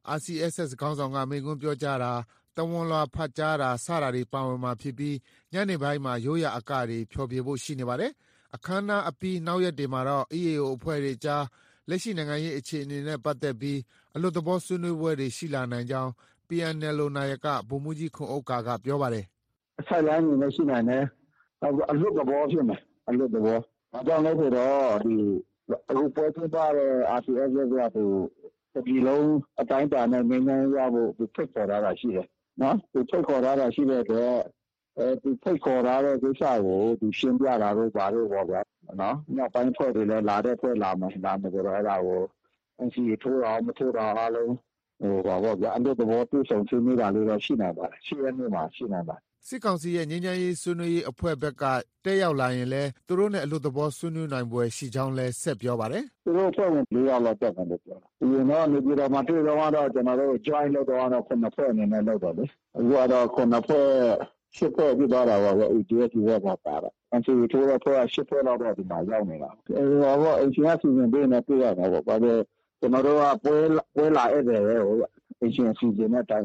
RCSS ခေါင်းဆောင်ကမိန့်ခွန်းပြောကြားတာတဝန်လွှာဖတ်ကြားတာစတာတွေပါဝင်မှာဖြစ်ပြီးညနေပိုင်းမှာရိုးရာအကတွေဖျော်ဖြေဖို့ရှိနေပါတယ်။အခမ်းအနားအပြီးနောက်ရက်တွေမှာတော့ EAO အဖွဲ့တွေကြားလက်ရှိနိုင်ငံရေးအခြေအနေနဲ့ပတ်သက်ပြီးအလွတ်သဘောဆွေးနွေးပွဲတွေရှိလာနိုင်ကြောင်း PNLO နာယကဗိုလ်မှူးကြီးခွန်ဥက္ကာကပြောပါတယ်။အဆိုင်လိုင်းနေလည်းရှိနိုင်တယ်။အလွတ်သဘောဖြစ်မယ်။အလွတ်သဘော။အကြောင်းလည်းဆိုတော့ဒီအခုပွဲကျင်းပတဲ့ RCSS ကဒီလုံးအတိုင်းတာနဲ့ငင်းငင်းရဖို့သူဖိတ်ခေါ်တာရှိတယ်နော်သူဖိတ်ခေါ်တာရှိတဲ့အတွက်သူဖိတ်ခေါ်တဲ့ကိစ္စကိုသူရှင်းပြတာတော့ဘာလို့ပေါ့ဗျာနော်နောက်ပိုင်းဖွဲ့တွေလည်းလာတဲ့ဖွဲ့လာမယ်ဆိုတော့အဲ့ဒါကိုNCAထိုးအောင်မထိုးတာအားလုံးဟိုပါပေါ့ဗျာအလို့သဘောတူဆောင်ဆွေးနွေးတာလေးတော့ရှိနိုင်ပါတယ်ရှင်းရနေမှာရှိနိုင်ပါစစ်ကောင်စီရဲ့ငြိမ်းချမ်းရေးဆွေးနွေးရေးအဖွဲ့ဘက်ကတက်ရောက်လာရင်လည်းသူတို့နဲ့အလွတ်သဘောဆွေးနွေးနိုင်ပွဲရှိကြောင်းလည်းဆက်ပြောပါတယ်။သူတို့အဖွဲ့ဝင်4ယောက်လောက်တက်တယ်လို့ပြောတာ။ဒီတော့နေပြည်တော်မှာတွေ့တော့ကျွန်တော်တို့ join လုပ်တော့9ဖွဲ့အနေနဲ့လုပ်တော့လေ။အခုကတော့9ဖွဲ့8ဖွဲ့ပြသွားတာပါပဲ ADF ရဲ့ပါတာ။အန်စီထိုးတော့ဖွဲ့8ဖွဲ့လောက်တော့ဒီမှာရောက်နေတာ။အင်ဂျင်နီယာစီစဉ်ပေးနေတွေ့ရတာပေါ့။ဘာလို့ကျွန်တော်တို့ကပွဲလာဧည့်သည်ရဲ့ဟိုအင်ဂျင်နီယာစီစဉ်တဲ့အတိုင်း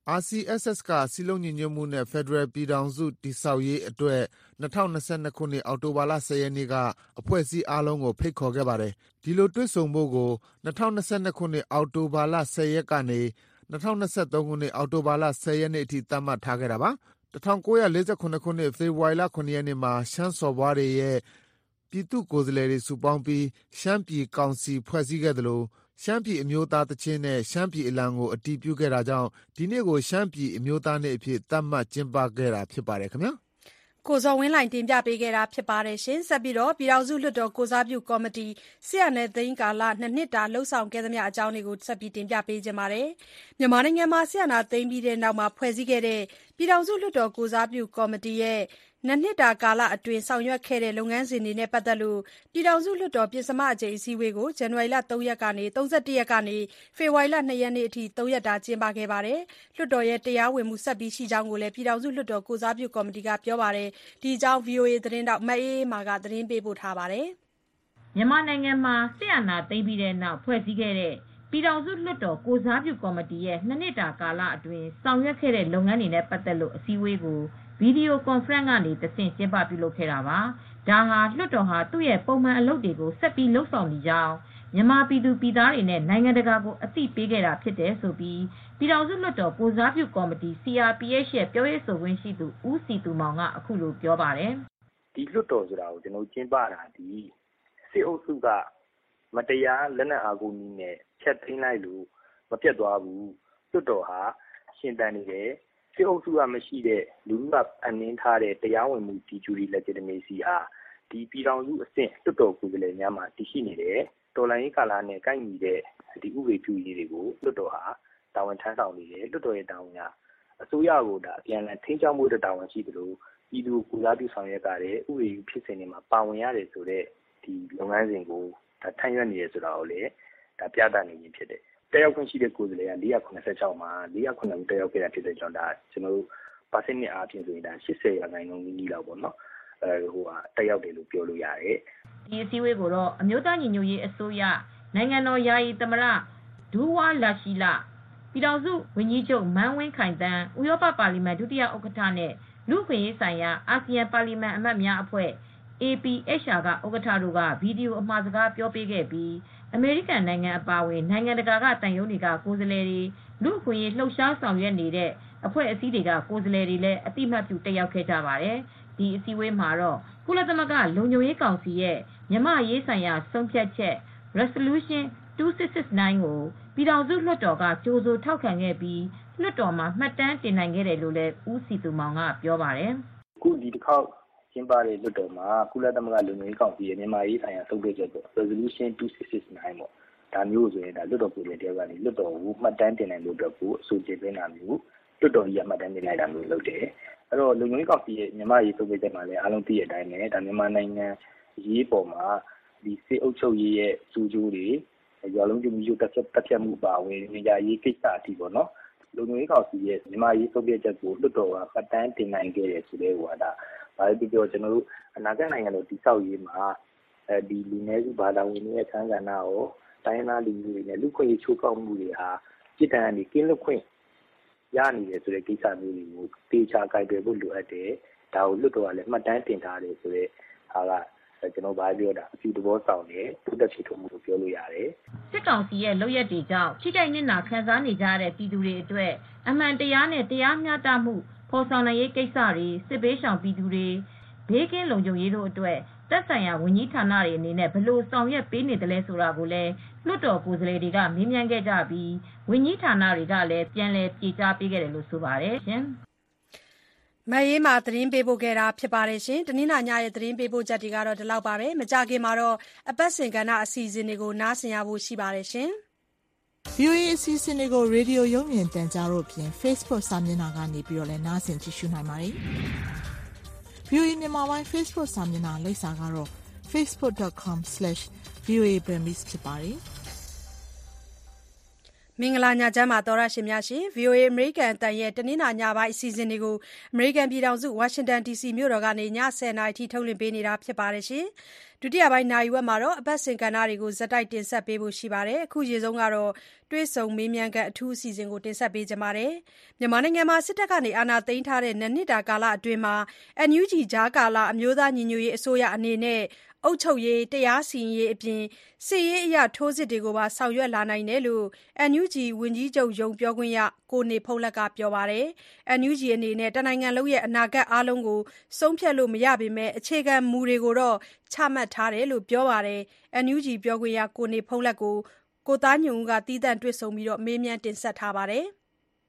RCSS ကစီလုံးညီညွတ်မှုနဲ့ဖက်ဒရယ်ပြည်ထောင်စုတည်ဆောက်ရေးအတွက်2022ခုနှစ်အောက်တိုဘာလ10ရက်နေ့ကအဖွဲ့အစည်းအားလုံးကိုဖိတ်ခေါ်ခဲ့ပါတယ်။ဒီလိုတွေ့ဆုံဖို့ကို2022ခုနှစ်အောက်တိုဘာလ10ရက်ကနေ2023ခုနှစ်အောက်တိုဘာလ10ရက်နေ့အထိသတ်မှတ်ထားခဲ့တာပါ။1948ခုနှစ်ဖေဖော်ဝါရီလ9ရက်နေ့မှာရှမ်းစော်ဘွားတွေရဲ့ပြည်သူ့ကိုယ်စားလှယ်တွေစုပေါင်းပြီးရှမ်းပြည်ကောင်စီဖွဲ့စည်းခဲ့သလိုရှမ်းပြည်အမျိုးသားသီချင်းနဲ့ရှမ်းပြည်အလံကိုအတည်ပြုခဲ့တာကြောင့်ဒီနေ့ကိုရှမ်းပြည်အမျိုးသားနေ့အဖြစ်သတ်မှတ်ကျင်းပခဲ့တာဖြစ်ပါတယ်ခင်ဗျာ။ကိုဇော်ဝင်းလှိုင်တင်ပြပေးခဲ့တာဖြစ်ပါတယ်ရှင်။ဆက်ပြီးပြည်ထောင်စုလွှတ်တော်ကိုစားပြုကော်မတီဆရာနယ်သိန်းကာလ2နှစ်တာလှုပ်ဆောင်ခဲ့သမျှအကြောင်းတွေကိုဆက်ပြီးတင်ပြပေးကြပါမယ်။မြန်မာနိုင်ငံမှာဆရာနာသိန်းပြီးတဲ့နောက်မှာဖွဲ့စည်းခဲ့တဲ့ပြည်ထောင်စုလွှတ်တော်ကိုစားပြုကော်မတီရဲ့2နှစ်တာကာလအတွင်းဆောင်ရွက်ခဲ့တဲ့လုပ်ငန်းစဉ်တွေနဲ့ပတ်သက်လို့ပြည်ထောင်စုလွှတ်တော်ပြင်ဆင်မအကြိမ်အစည်းအဝေးကိုဇန်နဝါရီလ3ရက်ကနေ31ရက်ကနေဖေဖော်ဝါရီလ2ရက်နေ့အထိ3ရက်တာကျင်းပခဲ့ပါတယ်။လွှတ်တော်ရဲ့တရားဝင်မှုဆက်ပြီးရှိကြောင်းကိုလည်းပြည်ထောင်စုလွှတ်တော်ကိုစားပြုကော်မတီကပြောပါတယ်။ဒီအကြောင်း VOA သတင်းတောက်မအေးမာကသတင်းပေးပို့ထားပါတယ်။မြန်မာနိုင်ငံမှာဆရာနာသိမ်းပြီးတဲ့နောက်ဖွဲ့စည်းခဲ့တဲ့ပြည်ထောင်စုလွှတ်တော်ကိုစားပြုကော်မတီရဲ့2နှစ်တာကာလအတွင်းဆောင်ရွက်ခဲ့တဲ့လုပ်ငန်းတွေနဲ့ပတ်သက်လို့အစည်းအဝေးကိုဗီဒီယိုကွန်ဖရင့်ကနေတဆင့်ကျင်းပပြုလုပ်ခဲ့တာပါ။ဒါဟာလွှတ်တော်ဟာသူ့ရဲ့ပုံမှန်အလုပ်တွေကိုဆက်ပြီးလုပ်ဆောင်နေကြောင်းမြန်မာပြည်သူပြည်သားတွေနဲ့နိုင်ငံတကာကိုအသိပေးခဲ့တာဖြစ်တယ်ဆိုပြီးပြည်ထောင်စုလွှတ်တော်ကိုစားပြုကော်မတီ CRPH ရဲ့ပြောရေးဆိုခွင့်ရှိသူဦးစီသူမောင်ကအခုလိုပြောပါတယ်။ဒီလွှတ်တော်ဆိုတာကိုကျွန်တော်ကျင်းပတာဒီစစ်အုပ်စုကမတရားလက်နက်အားကိုးနည်းနဲ့ဖျက်သိမ်းလိုက်လို့မပြတ်သွားဘူး။လွှတ်တော်ဟာရှင်သန်နေတယ်စစ်အုပ်စုကမရှိတဲ့လူမှုအနှင်းထားတဲ့တရားဝင်မှုဒီဂျူရီလက်ကျက်မေးစီဟာဒီပြည်ထောင်စုအဆင့်တွတ်တော်ကိုယ်စားလှယ်များမှာတရှိနေတယ်တော်လိုင်းကာလာနဲ့ကိုက်ညီတဲ့ဒီဥပဒေပြုရေးတွေကိုတွတ်တော်ဟာတာဝန်ထမ်းဆောင်နေတယ်တွတ်တော်ရဲ့တာဝန်ကအစိုးရကိုဒါအပြန်အလှန်ထိန်းချုပ်မှုတာဝန်ရှိတယ်လို့ပြည်သူကိုစားပြုဆောင်ရွက်ကြတဲ့ဥပဒေဖြစ်စဉ်တွေမှာပါဝင်ရတယ်ဆိုတဲ့ဒီလုပ်ငန်းစဉ်ကိုဒါထမ်းရွက်နေရဆိုတာကိုလည်းဒါပြသနေခြင်းဖြစ်တယ်တက်ရောက်ခွင့်ရှိတဲ့ကိုယ်စားလှယ်က486မှာ409ဦးတက်ရောက်ခဲ့တာဖြစ်တဲ့ကြောင့်ဒါကျွန်တော်တို့ပါစနစ်အားဖြင့်ဆိုရင်ဒါ80%နီးနီးလောက်ပေါ့နော်တက်ရောက်တယ်လို့ပြောလို့ရတယ်ဒီအစည်းအဝေးကိုတော့အမျိုးသားညီညွတ်ရေးအစိုးရနိုင်ငံတော်ယာယီသမ္မတဒူဝါလာရှိလာပြည်ထောင်စုဝန်ကြီးချုပ်မန်းဝင်းခိုင်တန်းဥရောပပါလီမန်ဒုတိယဥက္ကဋ္ဌနဲ့လူ့အခွင့်အရေးဆိုင်ရာအာဆီယံပါလီမန်အမတ်များအဖွဲ့ APHR ကဥက္ကဋ္ဌတို့ကဗီဒီယိုအမှာစကားပြောပေးခဲ့ပြီးအမေရိကန်နိုင်ငံအပါအဝင်နိုင်ငံတကာကတန်ယုံတွေကကိုယ်စားလှယ်တွေလူ့အခွင့်အရေးလှုပ်ရှားဆောင်ရွက်နေတဲ့အဖွဲ့အစည်းတွေကကိုယ်စားလှယ်တွေလည်းအတိမတ်ပြုတက်ရောက်ခဲ့ကြပါတယ်။ဒီအစည်းအဝေးမှာတော့ကုလသမဂ္ဂလုံခြုံရေးကောင်စီရဲ့မြန်မာရေးဆိုင်ရာဆုံးဖြတ်ချက် Resolution 2669ကိုပြည်ထောင်စုလွှတ်တော်ကကြိုဆိုထောက်ခံခဲ့ပြီးလွှတ်တော်မှာမှတ်တမ်းတင်နိုင်ခဲ့တယ်လို့လည်းဦးစီသူမောင်ကပြောပါတယ်။အခုဒီတစ်ခေါက်ကျင်းပတဲ့လွှတ်တော်မှာကုလသမဂ္ဂလုံခြုံရေးကောင်စီရဲ့မြန်မာရေးဆိုင်ရာဆုံးဖြတ်ချက်ပေါ့ Resolution 2669ပေါ့ဒါမျိုးဆိုရင်ဒါလွှတ်တော်ကိုယ်စားလှယ်တယောက်ကနေလွှတ်တော်ကိုမှတ်တမ်းတင်နိုင်လို့အတွက်ကိုအဆိုတင်သွင်းတာမျိုးလွှတ်တော်ကြီးကမှတ်တမ်းတင်လိုက်တာမျိုးလုပ်တယ်။အဲ့တော့လုံခြုံရေးကောင်စီရဲ့မြန်မာရေးဆုံးဖြတ်ချက်မှာလည်းအားလုံးသိတဲ့အတိုင်းပဲဒါမြန်မာနိုင်ငံရေးပေါ်မှာဒီစစ်အုပ်ချုပ်ရေးရဲ့စူးကျိုးတွေရွာလုံးကျွမျိုးတက်ဖြတ်မှုပါဝင်နေကြရေးကိစ္စအထိပေါ့နော်။လုံခြုံရေးကောင်စီရဲ့မြန်မာရေးဆုံးဖြတ်ချက်ကိုလွှတ်တော်ကမှတ်တမ်းတင်နိုင်ခဲ့တယ်ဆိုတဲ့ဟိုကဒါဘာလို့ပြောကျွန်တော်တို့အနာဂတ်နိုင်ငံတော်တည်ဆောက်ရေးမှာဒီလူနည်းစုဘာသာဝင်တွေရဲ့အခမ်းကဏ္ဍကိုတိုင်းသားလူမျိုးတွေနဲ့လူခွင့်ရေးချိုးဖောက်မှုတွေဟာပြည်ထန်ကနေကင်းလွတ်ခွင့်ရနေတယ်ဆိုတဲ့ကိစ္စမျိုးတွေကိုတေချာကြိုက်တယ်ဖို့လိုအပ်တယ်ဒါကိုလွတ်တော်ကလည်းမှတ်တမ်းတင်ထားတယ်ဆိုတဲ့ဟာကကျွန်တော်ဘာပြောတာအပြုသဘောဆောင်တယ်တိုးတက်ဖြစ်ထွန်းမှုကိုပြောလို့ရတယ်စစ်ကောင်စီရဲ့လုပ်ရက်တွေကြောင့်ထိခိုက်နစ်နာခံစားနေကြတဲ့ပြည်သူတွေအတွက်အမှန်တရားနဲ့တရားမျှတမှုဖော်ဆောင်နိုင်ရေးကိစ္စတွေစစ်ဘေးရှောင်ပြည်သူတွေဘေးကင်းလုံခြုံရေးတို့အတွက်သက်ဆိုင်ရာဝန်ကြီးဌာနတွေအနေနဲ့ဘယ်လိုဆောင်ရွက်ပေးနေတယ်လဲဆိုတာကိုလည်းလွှတ်တော်ကိုယ်စားလှယ်တွေကမေးမြန်းခဲ့ကြပြီးဝန်ကြီးဌာနတွေကလည်းပြန်လည်ဖြေကြားပေးခဲ့တယ်လို့ဆိုပါတယ်ရှင်။မအေးမာသတင်းပေးပို့ခဲ့တာဖြစ်ပါတယ်ရှင်။တနင်္လာညရဲ့သတင်းပေးပို့ချက်တွေကတော့ဒီလောက်ပါပဲ။မကြခင်မှာတော့အပတ်စဉ်ကဏ္ဍအစီအစဉ်တွေကိုနားဆင်ရဖို့ရှိပါတယ်ရှင်။ VOA အစီအစဉ်တွေကိုရေဒီယိုရုပ်မြင်သံကြားတို့ဖြင့် Facebook စာမျက်နှာကနေပြီးတော့လည်းနားဆင်ကြည့်ရှုနိုင်ပါတယ်။ VOA မြန်မာပိုင်း Facebook စာမျက်နှာလိပ်စာကတော့ facebook.com/VOA Burmese ဖြစ်ပါတယ်။မင်္ဂလာညချမ်းပါသောရရှင်များရှင် VOA အမေရိကန်အသံရဲ့တနင်္လာညပိုင်းအစီအစဉ်တွေကိုအမေရိကန်ပြည်ထောင်စုဝါရှင်တန် DC မြို့တော်ကနေည 10:00 နာရီထိထုတ်လွှင့်ပေးနေတာဖြစ်ပါတယ်ရှင်ဒုတိယပိုင်းနာရီဝက်မှာတော့အပတ်စဉ်ကဏ္ဍတွေကိုဇက်တိုက်တင်ဆက်ပေးဖို့ရှိပါတယ်အခုရေဆုံးကတော့တွေ့ဆုံမေးမြန်းခန်းအထူးအစီအစဉ်ကိုတင်ဆက်ပေးကြပါမယ်မြန်မာနိုင်ငံမှာစစ်တပ်ကနေအာဏာသိမ်းထားတဲ့နှစ်တာကာလအတွင်းမှာ NUG ကြားကာလအမျိုးသားညီညွတ်ရေးအစိုးရအနေနဲ့အုပ်ချုပ်ရေးတရားစီရင်ရေးအပြင်စစ်ရေးအရထိုးစစ်တွေကိုပါဆောင်ရွက်လာနိုင်တယ်လို့ NUG ဝန်ကြီးချုပ်ရုံးပြောခွင့်ရကိုနေဖုန်းလတ်ကပြောပါတယ်။ NUG အနေနဲ့တနိုင်ငံလုံးရဲ့အနာဂတ်အားလုံးကိုဆုံးဖြတ်လို့မရပေမဲ့အခြေခံမူတွေကိုတော့ချမှတ်ထားတယ်လို့ပြောပါတယ်။ NUG ပြောခွင့်ရကိုနေဖုန်းလတ်ကိုကိုသားညွန့်ဦးကသီးသန့်တွေ့ဆုံပြီးမေးမြန်းတင်ဆက်ထားပါတယ်။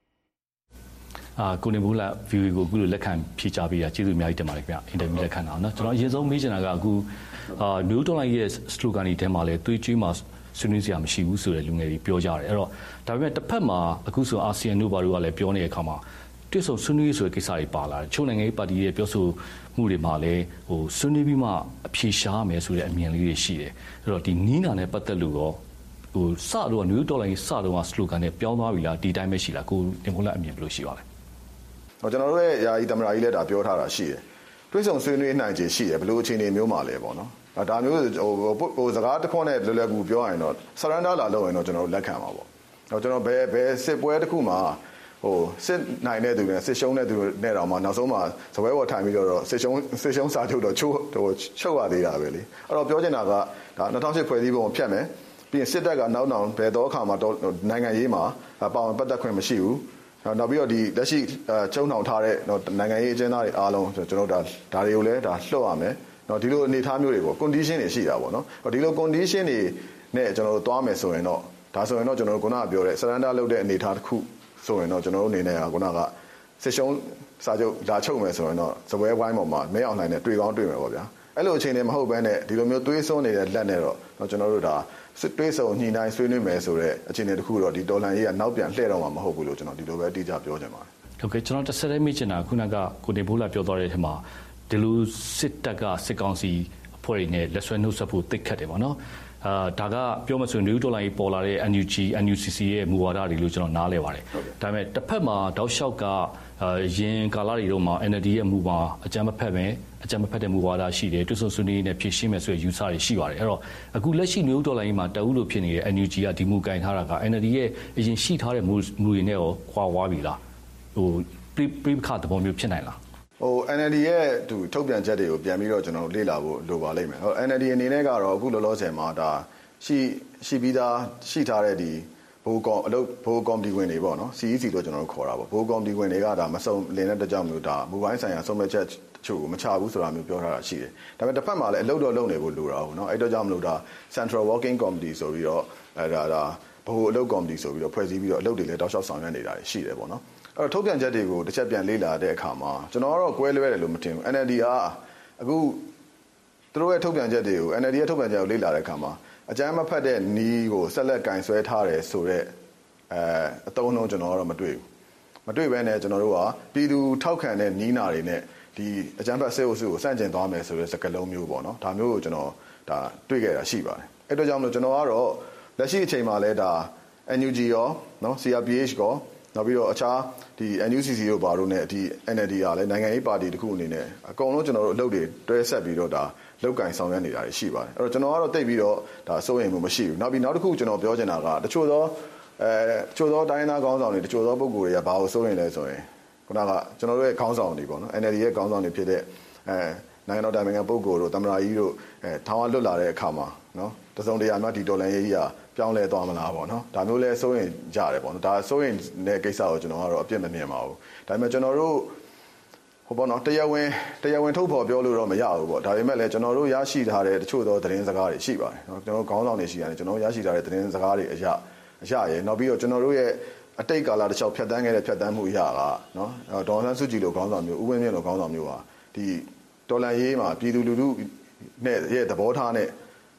ကိုနေဘူးလာ VOA ကိုအခုလိုလက်ခံဖြေချပေးတာကျေးဇူးအများကြီးတင်ပါတယ်ခင်ဗျအင်တာဗျူးလက်ခံတာနော်ကျွန်တော်အရင်ဆုံးမေးချင်တာကအခုမျိုးတော်လိုက်ရဲ့ slogan တွေထဲမှာလည်းသွေးကြွေးမှာဆွေးနွေးစရာမရှိဘူးဆိုတဲ့လူငယ်တွေပြောကြတယ်အဲ့တော့ဒါပေမဲ့တစ်ဖက်မှာအခုဆိုအာဆီယံတို့ဘာတို့ကလည်းပြောနေတဲ့အခါမှာတွေ့ဆုံဆွေးနွေးဆိုတဲ့ကိစ္စတွေပါလာတယ်ချို့နိုင်ငံရေးပါတီရဲ့ပြောဆိုမှုတွေမှာလည်းဆွေးနွေးပြီးမှအဖြေရှားမယ်ဆိုတဲ့အမြင်လေးတွေရှိတယ်အဲ့တော့ဒီနီးနာနဲ့ပတ်သက်လို့ရောစတော့မျိုးတော်လိုက်စတော့က slogan နဲ့ပြောင်းသွားပြီလားဒီတိုင်းပဲရှိလားကိုတင်ဖို့လက်အမြင်ဘယ်လိုရှိပါလဲကျွန်တော်တို့ရဲ့ယာယီသမ္မတကြီးလည်းဒါပြောထားတာရှိတယ်တွဲဆောင်ဆွေးနွေးနိုင်ခြေရှိတယ်ဘယ်လိုအခြေအနေမျိုးမှာလဲပေါ့နော်ဒါမျိုးဟိုစကားတစ်ခွန်းနဲ့လွယ်လွယ်ကူပြောရရင်တော့ surrender လာလုပ်ရင်တော့ကျွန်တော်တို့လက်ခံပါပေါ့ကျွန်တော်ဘယ်စစ်ပွဲတစ်ခုမှာစစ်နိုင်တဲ့သူနဲ့စစ်ရှုံးတဲ့သူနဲ့တော့မှနောက်ဆုံးမှာဇပွဲပေါ်ထိုင်ပြီးတော့စစ်ရှုံးစာချုပ်တော့ချုပ်ရသေးတာပဲလေအဲ့တော့ပြောချင်တာကဒါ2008ဖွဲ့စည်းပုံကိုဖျက်မယ်ပြီးရင်စစ်တပ်ကနောက်ဘယ်တော့အခါမှာနိုင်ငံရေးမှာပါဝင်ပတ်သက်ခွင့်မရှိဘူးနောက်ပြီးတော့ဒီလက်ရှိကျုံနှောင်ထားတဲ့နိုင်ငံရေးအကျဉ်းသားတွေအားလုံးကျွန်တော်ဒါတွေကိုလည်းဒါလှုပ်ရမယ်နော်ဒီလိုအနေအထားမျိုးတွေပေါ့ condition တွေရှိတာပေါ့နော်ဒီလို condition တွေနဲ့ကျွန်တော်တို့သွားမယ်ဆိုရင်တော့ဒါဆိုရင်တော့ကျွန်တော်တို့ခုနကပြောတဲ့ surrender လုပ်တဲ့အနေအထားတစ်ခုဆိုရင်တော့ကျွန်တော်တို့အနေနဲ့ခုနကစစ်ရှုံးစာချုပ်လာချုပ်မယ်ဆိုရင်တော့စပွဲဝိုင်းပေါ်မှာမဲအောင်နိုင်တဲ့တွေ့ကောင်းတွေ့မယ်ပေါ့ဗျာအဲ့လိုအခြေအနေမဟုတ်ဘဲနဲ့ဒီလိုမျိုးသွေးစွန်းနေတဲ့လက်နဲ့တော့ကျွန်တော်တို့ဒါတွေးဆုံညှိနှိုင်းဆွေးနွေးမယ်ဆိုတဲ့အခြေအနေတစ်ခုတော့ဒီတော်လှန်ရေးကနောက်ပြန်လှည့်တော့မှာမဟုတ်ဘူးလို့ကျွန်တော်ဒီလိုပဲအတိအကျပြောချင်ပါတယ်ဟုတ်ကဲ့ကျွန်တော်တစ်ဆက်တည်းမေးချင်တာခုနကကိုနေဘိုးလာပြောသွားတဲ့အထက်မှာဒီလိုစစ်တပ်ကစစ်ကောင်စီအဖွဲ့တွေနဲ့လက်ဆွဲနှုတ်ဆက်ဖို့တိတ်ခတ်တယ်ပေါ့နော်ဒါကပြောမှဆိုရင်ဒေါ်လာကြီးပေါ်လာတဲ့ NUG NUCC ရဲ့မူဝါဒတွေလို့ကျွန်တော်နားလဲပါတယ်ဒါပေမဲ့တစ်ဖက်မှာတောက်လျှောက်ကရင်ကာလတွေတော့မှာ NLD ရဲ့မူပါအကြမ်းမဖက်ပဲအကြမ်းမဖက်တဲ့မူဝါဒရှိတယ်တွတ်ဆုံဆွေးနွေးနဲ့ဖြည့်ရှင်းမယ်ဆိုတဲ့ယူဆတွေရှိပါတယ်အဲ့တော့အခုလက်ရှိဒေါ်လာကြီးမှာတအုပ်လို့ဖြစ်နေတဲ့ NUG ကဒီမူကင်ထားတာက NLD ရဲ့အရင်ရှိထားတဲ့မူတွေနဲ့ရောခွာဝါးပြီလားပြိပခသဘောမျိုးဖြစ်နိုင်လား NLD ရဲ့ထုတ်ပြန်ချက်တွေကိုပြန်ပြီးတော့ကျွန်တော်လေ့လာဖို့လိုပါလိမ့်မယ်NLD အနေနဲ့ကတော့အခုလောလောဆယ်မှာဒါရှိပြီးသားရှိထားတဲ့ဒီဘိုးကော်မတီဝင်တွေပေါ့နော် CEC လို့ကျွန်တော်တို့ခေါ်တာပေါ့ဘိုးကော်မတီဝင်တွေကဒါမစုံလင်တဲ့တကြောင်မျိုးဒါမူပိုင်းဆိုင်ရာဆုံးဖြတ်ချက်တချို့ကိုမချဘူးဆိုတာမျိုးပြောထားတာရှိတယ်ဒါပေမဲ့တစ်ဖက်မှာလည်းအလုပ်တော့လုပ်နေဖို့လိုတာဟုတ်နော်အဲ့တော့ကြောင့်မလို့ဒါ Central Working Committee ဆိုပြီးတော့ဒါဘိုးအလုပ်ကော်မတီဆိုပြီးတော့ဖွဲ့စည်းပြီးတော့အလုပ်တွေလည်းတောက်လျှောက်ဆောင်ရွက်နေတာရှိတယ်ပေါ့နော်အဲ့တော့ထုတ်ပြန်ချက်တွေကိုတစ်ချက်ပြန်လေ့လာတဲ့အခါမှာကျွန်တော်ကတော့ကွဲလွဲတယ်လို့မထင်ဘူး NLD ကအခုသူတို့ရဲ့ထုတ်ပြန်ချက်တွေကို NLD ရဲ့ထုတ်ပြန်ချက်ကိုလေ့လာတဲ့အခါမှာအကြမ်းမဖက်တဲ့နီးကိုဆက်လက်ကင်ဆွဲထားတယ်ဆိုတော့အတုံးလုံးကျွန်တော်ကတော့မတွေ့ဘဲနဲ့ကျွန်တော်တို့ကပြည်သူထောက်ခံတဲ့နီးနာတွေနဲ့ဒီအကြမ်းဖက်ဆဲအုပ်စုကိုစန့်ကျင်သွားမယ်ဆိုတဲ့စကားလုံးမျိုးပေါ့နော်ဒါမျိုးကိုကျွန်တော်ဒါတွေ့ခဲ့တာရှိပါတယ်အဲ့တော့ကြောင့်မလို့ကျွန်တော်ကတော့လက်ရှိအချိန်မှာလဲဒါ NUG ရောနော် CRPH ရောနောက်ပြီးတော့အခြားဒီ NUCC တို့ဘာလို့ ਨੇ ဒီ NLD ကလည်းနိုင်ငံရေးပါတီတစ်ခုအနေနဲ့အကုန်လုံးကျွန်တော်တို့အလုပ်တွေတွဲဆက်ပြီးတော့ဒါလောက်ကင်ဆောင်ရွက်နေတာရှိပါတယ်အဲ့တော့ကျွန်တော်ကတော့တိတ်ပြီးတော့ဒါစိုးရိမ်မှုမရှိဘူးနောက်တစ်ခုကျွန်တော်ပြောချင်တာကတချို့သောတိုင်းသားခေါင်းဆောင်တွေတချို့သောပုဂ္ဂိုလ်တွေကဘာလို့စိုးရိမ်လဲဆိုရင်ခုနကကျွန်တော်တို့ရဲ့ခေါင်းဆောင်တွေပေါ့နော် NLD ရဲ့ခေါင်းဆောင်တွေဖြစ်တဲ့နိုင်ငံတော်တိုင်ပင်ခံပုဂ္ဂိုလ်တို့သမ္မတကြီးတို့ထောင်ကလွတ်လာတဲ့အခါမှာနော်တစုံတရာမှဒီဒေါ်လာရေးကြီးကပြောင်းလဲသွားမလားပေါ့နော်ဒါမျိုးလဲစိုးရင်ကြတယ်ပေါ့နော်ဒါစိုးရင်တဲ့ကိစ္စကိုကျွန်တော်ကတော့အပြစ်မမြင်ပါဘူးဒါပေမဲ့ကျွန်တော်တို့ဟိုပေါ့နော်တရားဝင်ထုတ်ဖော်ပြောလို့တော့မရဘူးပေါ့ဒါပေမဲ့လည်းကျွန်တော်တို့ရရှိထားတဲ့တချို့သောသတင်းစကားတွေရှိပါတယ်နော်ကျွန်တော်တို့ခေါင်းဆောင်တွေရှိရတယ်ကျွန်တော်ရရှိထားတဲ့သတင်းစကားတွေအရာရယ်နောက်ပြီးတော့ကျွန်တော်တို့ရဲ့အတိတ်ကာလတစ်လျှောက်ဖြတ်တန်းခဲ့တဲ့ဖြတ်တန်းမှုအရာကနော်ဒေါ်ဆန်းစုကြည်လိုခေါင်းဆောင်မျိုးဦးဝင်းမြင့်လိုခေါင်းဆောင်မျိုးဟာဒီတော်လန်ရေးမှာပြည်သူလူထုနဲ့ရဲ့သဘောထားနဲ့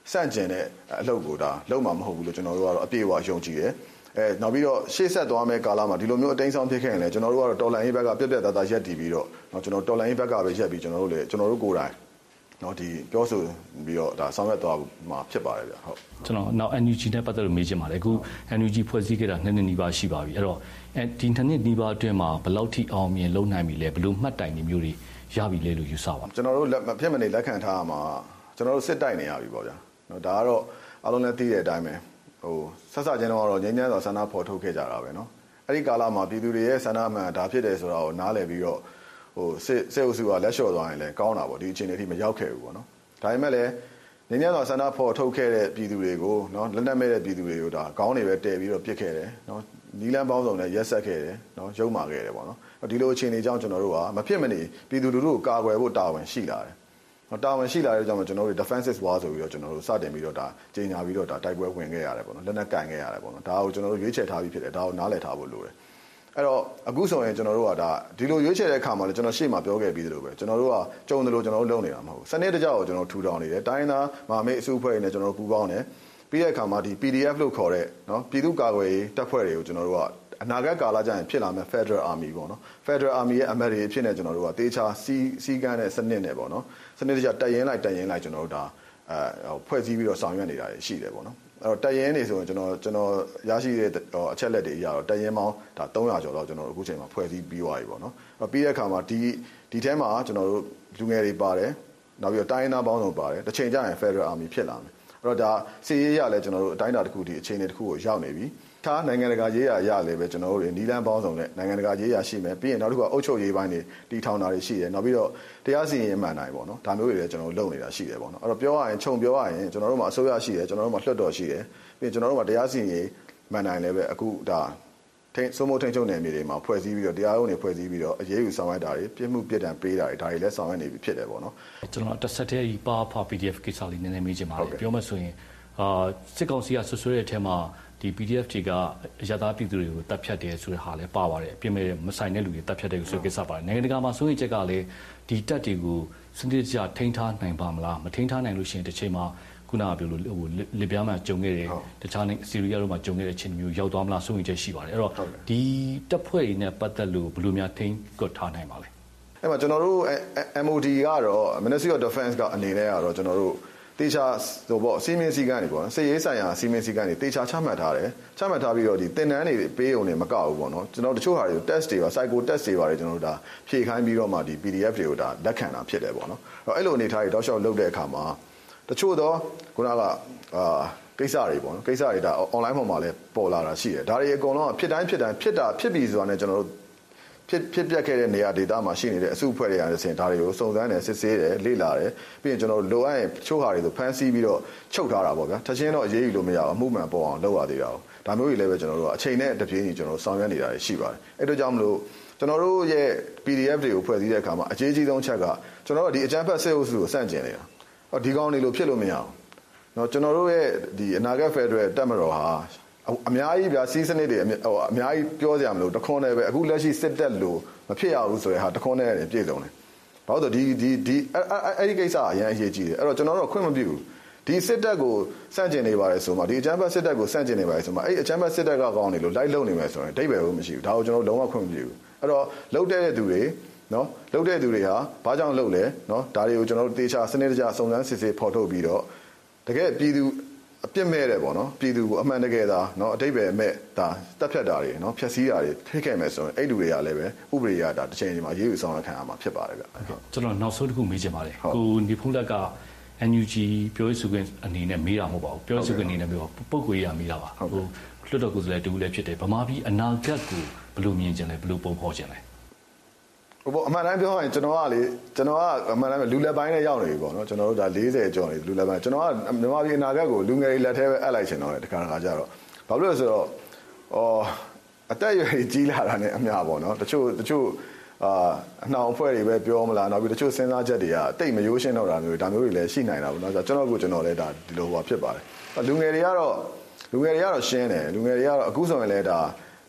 စန့်ကျင်တဲ့အလုပ်ကိုဒါလုံးမှာမဟုတ်ဘူးလို့ကျွန်တော်တို့ကတော့အပြည့်အဝယုံကြည်တယ်နောက်ပြီးတော့ရှေ့ဆက်သွားမယ့်ကာလမှာဒီလိုမျိုးအတိုင်းဆောင်ဖြစ်ခဲ့ရင်လည်းကျွန်တော်တို့ကတော့တော်လှန်ရေးဘက်ကပြက်ပြက်သားသားရက်တည်ပြီးတော့ကျွန်တော်တော်လှန်ရေးဘက်ကပဲရက်ပြီးကျွန်တော်တို့ကိုယ်တိုင်ဒီပြောဆိုပြီးတော့ဒါဆောင်ရွက်သွားမှာဖြစ်ပါတယ်ဗျဟုတ်ကျွန်တော်နောက် NUG နဲ့ပတ်သက်လို့မေးချင်ပါတယ်အခု NUG ဖွဲ့စည်းခဲ့တာ2 နှစ်နီးပါးရှိပါပြီအဲ့တော့ဒီ2 နှစ်နီးပါးအတွင်းမှာဘယ်လောက်ထိအောင်မြင်လုံနိုင်ပြီလဲဘယ်လိုမှတ်တိုင်တွေမျိုးတွေရပြီလဲလို့ယူဆပါကျွန်တော်တို့မဖြစ်မနေလက်ခံထားမှာကျွန်တော်တို့စစ်တိုက်နေရပြီပေါ့ဗျာဒါကတော့အားလုံးလည်းသိတဲ့အတိုင်းပဲဆက်စချင်းတော့ငြိမ်းချမ်းစွာဆန္ဒဖော်ထုတ်ခဲ့ကြတာပဲနော်အဲ့ဒီကာလမှာပြည်သူတွေရဲ့ဆန္ဒမှန်ဒါဖြစ်တယ်ဆိုတာကိုနားလည်ပြီးတော့စစ်အုပ်စုကလက်လျှော့သွားရင်လည်းကောင်းတာပေါ့ဒီအခြေအနေအထိမရောက်ခဲ့ဘူးပေါ့နော်ဒါပေမဲ့လည်းငြိမ်းချမ်းစွာဆန္ဒဖော်ထုတ်ခဲ့တဲ့ပြည်သူတွေကိုနော်လက်နက်မဲ့တဲ့ပြည်သူတွေကိုဒါကောင်းနေပဲတည်ပြီးတော့ပြစ်ခဲ့တယ်နော်နီလန်းပေါင်းစုံနဲ့ရက်ဆက်ခဲ့တယ်နော်ရုံမာခဲ့တယ်ပေါ့နော်ဒီလိုအခြေအနေကြောင့်ကျွန်တော်တို့ကမဖြစ်မနေပြည်သူလူထုကိုကာကွယ်ဖို့တာဝန်ရှိလာတယ်တာဝန်ရှိလာတဲ့ကြောင့်ကျွန်တော်တို့ defensive war ဆိုပြီးတော့ကျွန်တော်တို့စတင်ပြီးတော့ဒါကြီးညာပြီးတော့ဒါတိုက်ပွဲဝင်ခဲ့ရတယ်ပေါ့နော်လက်နက်ကင်ခဲ့ရတယ်ပေါ့နော်ဒါကိုကျွန်တော်တို့ရွေးချယ်ထားပြီးဖြစ်တယ်ဒါကိုနားလည်ထားဖို့လိုတယ်အဲ့တော့အခုဆိုရင်ကျွန်တော်တို့ကဒါဒီလိုရွေးချယ်တဲ့အခါမှာလည်းကျွန်တော်ရှေ့မှာပြောခဲ့ပြီးသလိုပဲကျွန်တော်တို့ကကြုံတယ်လို့ကျွန်တော်တို့လုပ်နေတာမဟုတ်ဘူးစနစ်တကျကိုကျွန်တော်ထူထောင်နေတယ်တိုင်းသားမဟာမိတ်အစုအဖွဲ့တွေနဲ့ကျွန်တော်တို့ပူးပေါင်းတယ်ပြီးတဲ့အခါမှာဒီ PDF လို့ခေါ်တဲ့နော်ပြည်သူ့ကာကွယ်ရေးတပ်ဖွဲ့တွေကိုကျွန်တော်တို့ကအနာဂတ်ကာလကျရင်ဖြစ်လာမယ့် Federal Army ပေါ့နော် Federal Army ရဲ့အမတ်တွေဖြစ်နေကျွန်တော်တို့ကတေချာစီကန်းတဲ့စနစ်နဲ့ပေါ့နော်စနစ်တကျတက်ရင်လိုက်ကျွန်တော်တို့ဒါဖွဲ့စည်းပြီးတော့ဆောင်ရွက်နေတာရှိတယ်ပေါ့နော်အဲ့တော့တက်ရင်နေဆိုရင်ကျွန်တော်ရရှိတဲ့အချက်လက်တွေအရတော့တက်ရင်ပေါင်းဒါ300ကျော်တော့ကျွန်တော်တို့အခုချိန်မှာဖွဲ့စည်းပြီးသွားပြီပေါ့နော်ပြီးတဲ့အခါမှာဒီထဲမှာကျွန်တော်တို့လူငယ်တွေပါတယ်နောက်ပြီးတော့တိုင်းသားပေါင်းစုံပါတယ်တစ်ချိန်ကျရင် Federal Army ဖြစ်လာမယ်အဲ့တော့ဒါစီရေးရလဲကျွန်တော်တို့အတိုင်းအတာတစ်ခုဒီအခြေအနေတစ်ခုကိုရောက်နေပြီထားနိုင်ငံတကာရေးရာရလဲပဲကျွန်တော်တို့နီလန်းပေါင်းစုံနဲ့နိုင်ငံတကာရေးရာရှိမယ်ပြီးရင်နောက်တစ်ခုကအုပ်ချုပ်ရေးပိုင်းတွေတီထောင်တာတွေရှိတယ်နောက်ပြီးတော့တရားစီရင်မှန်နိုင်ပေါ့နော်ဒါမျိုးတွေလည်းကျွန်တော်တို့လုပ်နေတာရှိတယ်ပေါ့နော်အဲ့တော့ပြောရရင်ခြုံပြောရရင်ကျွန်တော်တို့မှာအစိုးရရှိတယ်ကျွန်တော်တို့မှာလွှတ်တော်ရှိတယ်ပြီးရင်ကျွန်တော်တို့မှာတရားစီရင်မှန်နိုင်လည်းပဲအခုဒါစိုးမိုးထိန်ချုပ်နယ်မြေတွေမှာဖွဲ့စည်းပြီးတော့တရားရုံးတွေဖွဲ့စည်းပြီးတော့အရေးယူဆောင်ရွက်တာတွေပြစ်မှုပြစ်ဒဏ်ပေးတာတွေဒါတွေလည်းဆောင်ရွက်နေပြီဖြစ်တယ်ပေါ့နော်ကျွန်တော်တစ်ဆက်တည်းပါဖာ PDF ကိစ္စလေးနည်းနည်းမေးချင်ပါတယ်ပြောမှဆိုရင်စစ်ကောင်စီကဆွဆွဲတဲ့အထက်မှာဒီ PDF တွေကအရသာပြည်သူတွေကိုတပ်ဖြတ်တယ်ဆိုတဲ့ဟာလည်းပါပါတယ်အပြစ်မဲ့မဆိုင်တဲ့လူတွေတပ်ဖြတ်တယ်ဆိုတဲ့ကိစ္စပါတယ်နိုင်ငံတကာမှာစိုးရိမ်ချက်ကလည်းဒီတပ်တွေကိုစနစ်တကျထိန်းထားနိုင်ပါမလားမထိန်းထားနိုင်လို့ရှိရင်တစ်ချိန်မှာခုနကပြောလို့လစ်ပြားမှကြုံခဲ့တယ်တခြားစီရီယာတို့မှာကြုံခဲ့တဲ့ချင်းမျိုးရောက်သွားမလားစိုးရိမ်ချက်ရှိပါတယ်အဲ့တော့ဒီတပ်ဖွဲ့တွေနဲ့ပတ်သက်လို့ဘယ်လိုများထိန်းကွပ်ထားနိုင်ပါလဲအဲ့မှာကျွန်တော်တို့ MOD ကတော့ Ministry of Defense ကအနေနဲ့ကတော့ကျွန်တော်တို့တေချာဆိုပေါ့စီမင်းစည်းကမ်းတွေပေါ့နော်စစ်ရေးဆိုင်ရာစီမင်းစည်းကမ်းတွေတေချာချမှတ်ထားတယ်ချမှတ်ထားပြီးတော့ဒီသင်တန်းတွေပေးုံနဲ့မကောက်ဘူးပေါ့နော်ကျွန်တော်တချို့ဟာတွေ test တွေပါ psycho test တွေပါတယ်ကျွန်တော်တို့ဒါဖြည့်ခိုင်းပြီးတော့မှဒီ PDF တွေကိုဒါလက်ခံတာဖြစ်တယ်ပေါ့နော်အဲ့လိုအနေထားတွေတောက်လျှောက်လုပ်တဲ့အခါမှာတချို့တော့ခုနကကိစ္စတွေပေါ့နော်ကိစ္စတွေဒါ online ပေါ်မှာလည်းပေါ်လာတာရှိတယ်ဒါတွေအကုန်လုံးဖြစ်တိုင်းဖြစ်ပြီဆိုတာနဲ့ကျွန်တော်တို့ဖြစ်ပျက်ခဲ့တဲ့နေရာဒေသမှာရှိနေတဲ့အစုအဖွဲ့တွေအားဖြင့်ဒါတွေကိုစုံစမ်းတယ်စစ်ဆေးတယ်လေ့လာတယ်ပြီးရင်ကျွန်တော်တို့လိုအပ်ရင်ချို့ဟာတွေဆိုဖမ်းဆီးပြီးတော့ချုပ်ထားတာပေါ့ဗျာထချင်းတော့အရေးယူလို့မရဘူးအမှုမှန်ပေါ်အောင်လုပ်ရသေးတာ哦ဒါမျိုးတွေလည်းပဲကျွန်တော်တို့အချိန်နဲ့တပြေးညီကျွန်တော်တို့ဆောင်ရွက်နေတာရှိပါတယ်အဲ့တို့ကြောင့်မလို့ကျွန်တော်တို့ရဲ့ PDF တွေကိုဖွဲ့စည်းတဲ့အခါမှာအကြီးဆုံးချက်ကကျွန်တော်တို့ဒီအကြမ်းဖက်စစ်အုပ်စုကိုစန့်ကျင်နေတာဒီကောင်းနေလို့ဖြစ်လို့မရအောင်เนาะကျွန်တော်တို့ရဲ့ဒီအနာဂတ် Federal တပ်မတော်ဟာအများကြီးဗျာစီးစနစ်တွေအများကြီးပြောကြရမလို့တခွန်းနဲ့ပဲအခုလက်ရှိစစ်တပ်လို့မဖြစ်ရဘူးဆိုတဲ့ဟာတခွန်းနဲ့ပြည့်စုံတယ်ဘာလို့ဒီအဲ့ဒီကိစ္စအရင်အရေးကြီးတယ်အဲ့တော့ကျွန်တော်တို့ခွင့်မပြုဘူးဒီစစ်တပ်ကိုစန့်ကျင်နေပါတယ်ဆိုမှဒီအကြမ်းဖက်စစ်တပ်ကိုစန့်ကျင်နေပါတယ်ဆိုမှအဲ့အကြမ်းဖက်စစ်တပ်ကကောင်းနေလို့လိုက်လုံနေမယ်ဆိုရင်အဓိပ္ပာယ်ဘူးမရှိဘူးဒါကိုကျွန်တော်လုံးဝခွင့်မပြုဘူးအဲ့တော့လုံတဲ့သူတွေနော်လုံတဲ့သူတွေဟာဘာကြောင့်လုံလဲနော်ဒါတွေကိုကျွန်တော်တို့တေချာစနစ်တကျစုံစမ်းစစ်ဆေးဖော်ထုတ်ပြီးတော့တကယ်ပြည်သူအပြစ်မဲ့တယ်ပေါ့နော်ပြည်သူကိုအမှန်တကယ်သာเนาะအတိတ်ပဲမဲ့ဒါတက်ဖြတ်တာတွေเนาะဖျက်ဆီးတာတွေဖြစ်ခဲ့မယ်ဆိုရင်အဲ့လူတွေကလည်းပဲဥပဒေရတာတစ်ချိန်ချိန်မှာရေးယူဆောင်ရခံရမှာဖြစ်ပါတယ်ဗျကျွန်တော်နောက်ဆုံးတစ်ခုမေးချင်ပါတယ်ကိုနေဖုန်းလက်က NUG ပြောရေးဆိုခွင့်အနေနဲ့မေးတာမဟုတ်ပါဘူးပြောရေးဆိုခွင့်အနေနဲ့ပြောပုဂ္ဂိုလ်ရေးမေးတာပါဟိုလွတ်တော်ကိုယ်စားလှယ်တူလည်းဖြစ်တယ်ဗမာပြည်အနာဂတ်ကိုဘယ်လိုမြင်ကြလဲဘယ်လိုပုံဖော်ကြလဲဘောအမှန်တမ်းပြောရင်ကျွန်တော်ကအမှန်တမ်းလူလက်ပိုင်းနဲ့ရောက်နေပြီပေါ့နော်ကျွန်တော်တို့ဒါ40ကျော်နေလူလက်ပိုင်းကျွန်တော်ကမြန်မာပြည်အနာဂတ်ကိုလူငယ်တွေလက်ထဲပဲအပ်လိုက်ချင်တော့တယ်တခါကြတော့ဘာလို့လဲဆိုတော့အသက်အရွယ်ကြီးလာတာနဲ့အများပေါ့နော်တချို့အနှောင်အဖွဲ့တွေပဲပြောမလားနောက်ပြီးတချို့စဉ်းစားချက်တွေကတိတ်မရိုးရှင်းတော့တာမျိုးဒါမျိုးတွေလည်းရှိနိုင်တာပေါ့နော်ကျွန်တော်လည်းဒါဒီလိုဟောဖြစ်ပါတယ်လူငယ်တွေကတော့ရှင်းတယ်လူငယ်တွေကတော့အခုဆိုရင်လည်းဒါ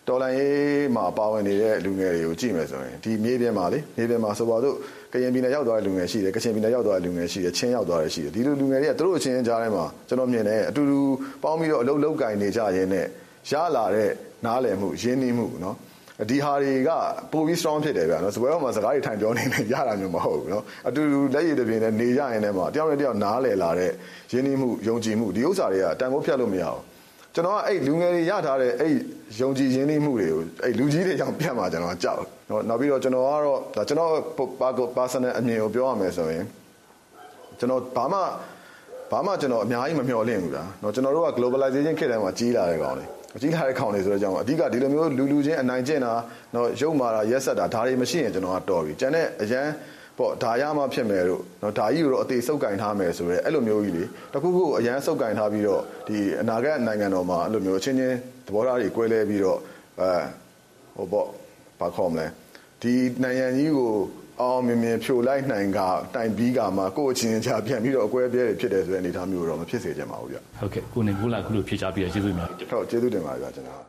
တော်လိုင်းရေးမှာပါဝင်နေတဲ့လူငယ်တွေကိုကြည့်မယ်ဆိုရင်ဒီမြေပြင်မှာဆိုပါတော့ကရင်ပြည်နယ်ရောက်သွားတဲ့လူငယ်ရှိတယ်ကချင်ပြည်နယ်ရောက်သွားတဲ့လူငယ်ရှိတယ်ချင်းရောက်သွားတဲ့ရှိတယ်ဒီလိုလူငယ်တွေကသူတို့အချင်းကြားထဲမှာကျွန်တော်မြင်တယ်အတူတူပေါင်းပြီးတော့အလုပ်လုပ်ကင်နေကြရင်းနဲ့ရလာတဲ့နားလည်မှုရင်းနှီးမှုနော်ဒီဟာတွေကပိုပြီး strong ဖြစ်တယ်ဗျာနော်စပွဲပေါ်မှာစကားတွေထိုင်ပြောနေနေရတာမျိုးမဟုတ်ဘူးနော်အတူတူလက်ရည်တစ်ပြင်းနဲ့နေကြရင်လည်းတယောက်နဲ့တယောက်နားလည်လာတဲ့ရင်းနှီးမှုယုံကြည်မှုဒီဥစ္စာတွေကတန်ဖိုးဖြတ်လို့မရဘူးကျွန်တော်ကအဲ့လူငယ်တွေရထားတဲ့အဲ့ယုံကြည်ရင်းနှီးမှုတွေကိုအဲ့လူကြီးတွေကြောင့်ပြတ်မှာကျွန်တော်ကြောက်နော်နောက်ပြီးတော့ကျွန်တော်ကတော့ဒါကျွန်တော် personal အမြင်ကိုပြောရမယ်ဆိုရင်ကျွန်တော်ဘာမှကျွန်တော်အများကြီးမမျှော်လင့်ဘူးဗျာနော်ကျွန်တော်တို့က globalization ခေတ်ထဲမှာကြီးလာတဲ့ကောင်တွေကြီးလာတဲ့ခေါင်းတွေဆိုတော့ကြောင့်အဓိကဒီလိုမျိုးလူချင်းအနိုင်ကျင့်တာနော်ရုပ်မာတာရက်ဆက်တာဒါတွေမရှိရင်ကျွန်တော်ကတော်ပြီကျန်တဲ့အရန်ပေါ့ဒါရမှဖြစ်မယ်လို့နော်ဒါကြီးကိုတော့အသေးစုပ်ကင်ထားမယ်ဆိုရဲအဲ့လိုမျိုးကြီးလေတခုခုအရန်စုပ်ကင်ထားပြီးတော့ဒီအနာဂတ်နိုင်ငံတော်မှာအဲ့လိုမျိုးအချင်းချင်းသဘောထားတွေကွဲလဲပြီးတော့ဘာခေါ်မလဲဒီနိုင်ငံကြီးကိုအောင်မြင်မြင်ဖြိုလိုက်နိုင်ပြီးကမှကိုယ့်အချင်းချင်းပြန်ပြီးတော့အကွဲပြဲတွေဖြစ်တယ်ဆိုတဲ့အနေအထားမျိုးတော့မဖြစ်စေချင်ပါဘူးဗျဟုတ်ကဲ့ကိုနေကိုလာခုလိုဖြစ်ကြပြီးကျေးဇူးများဟုတ်ကျေးဇူးတင်ပါတယ်ဗျကျွန်တော်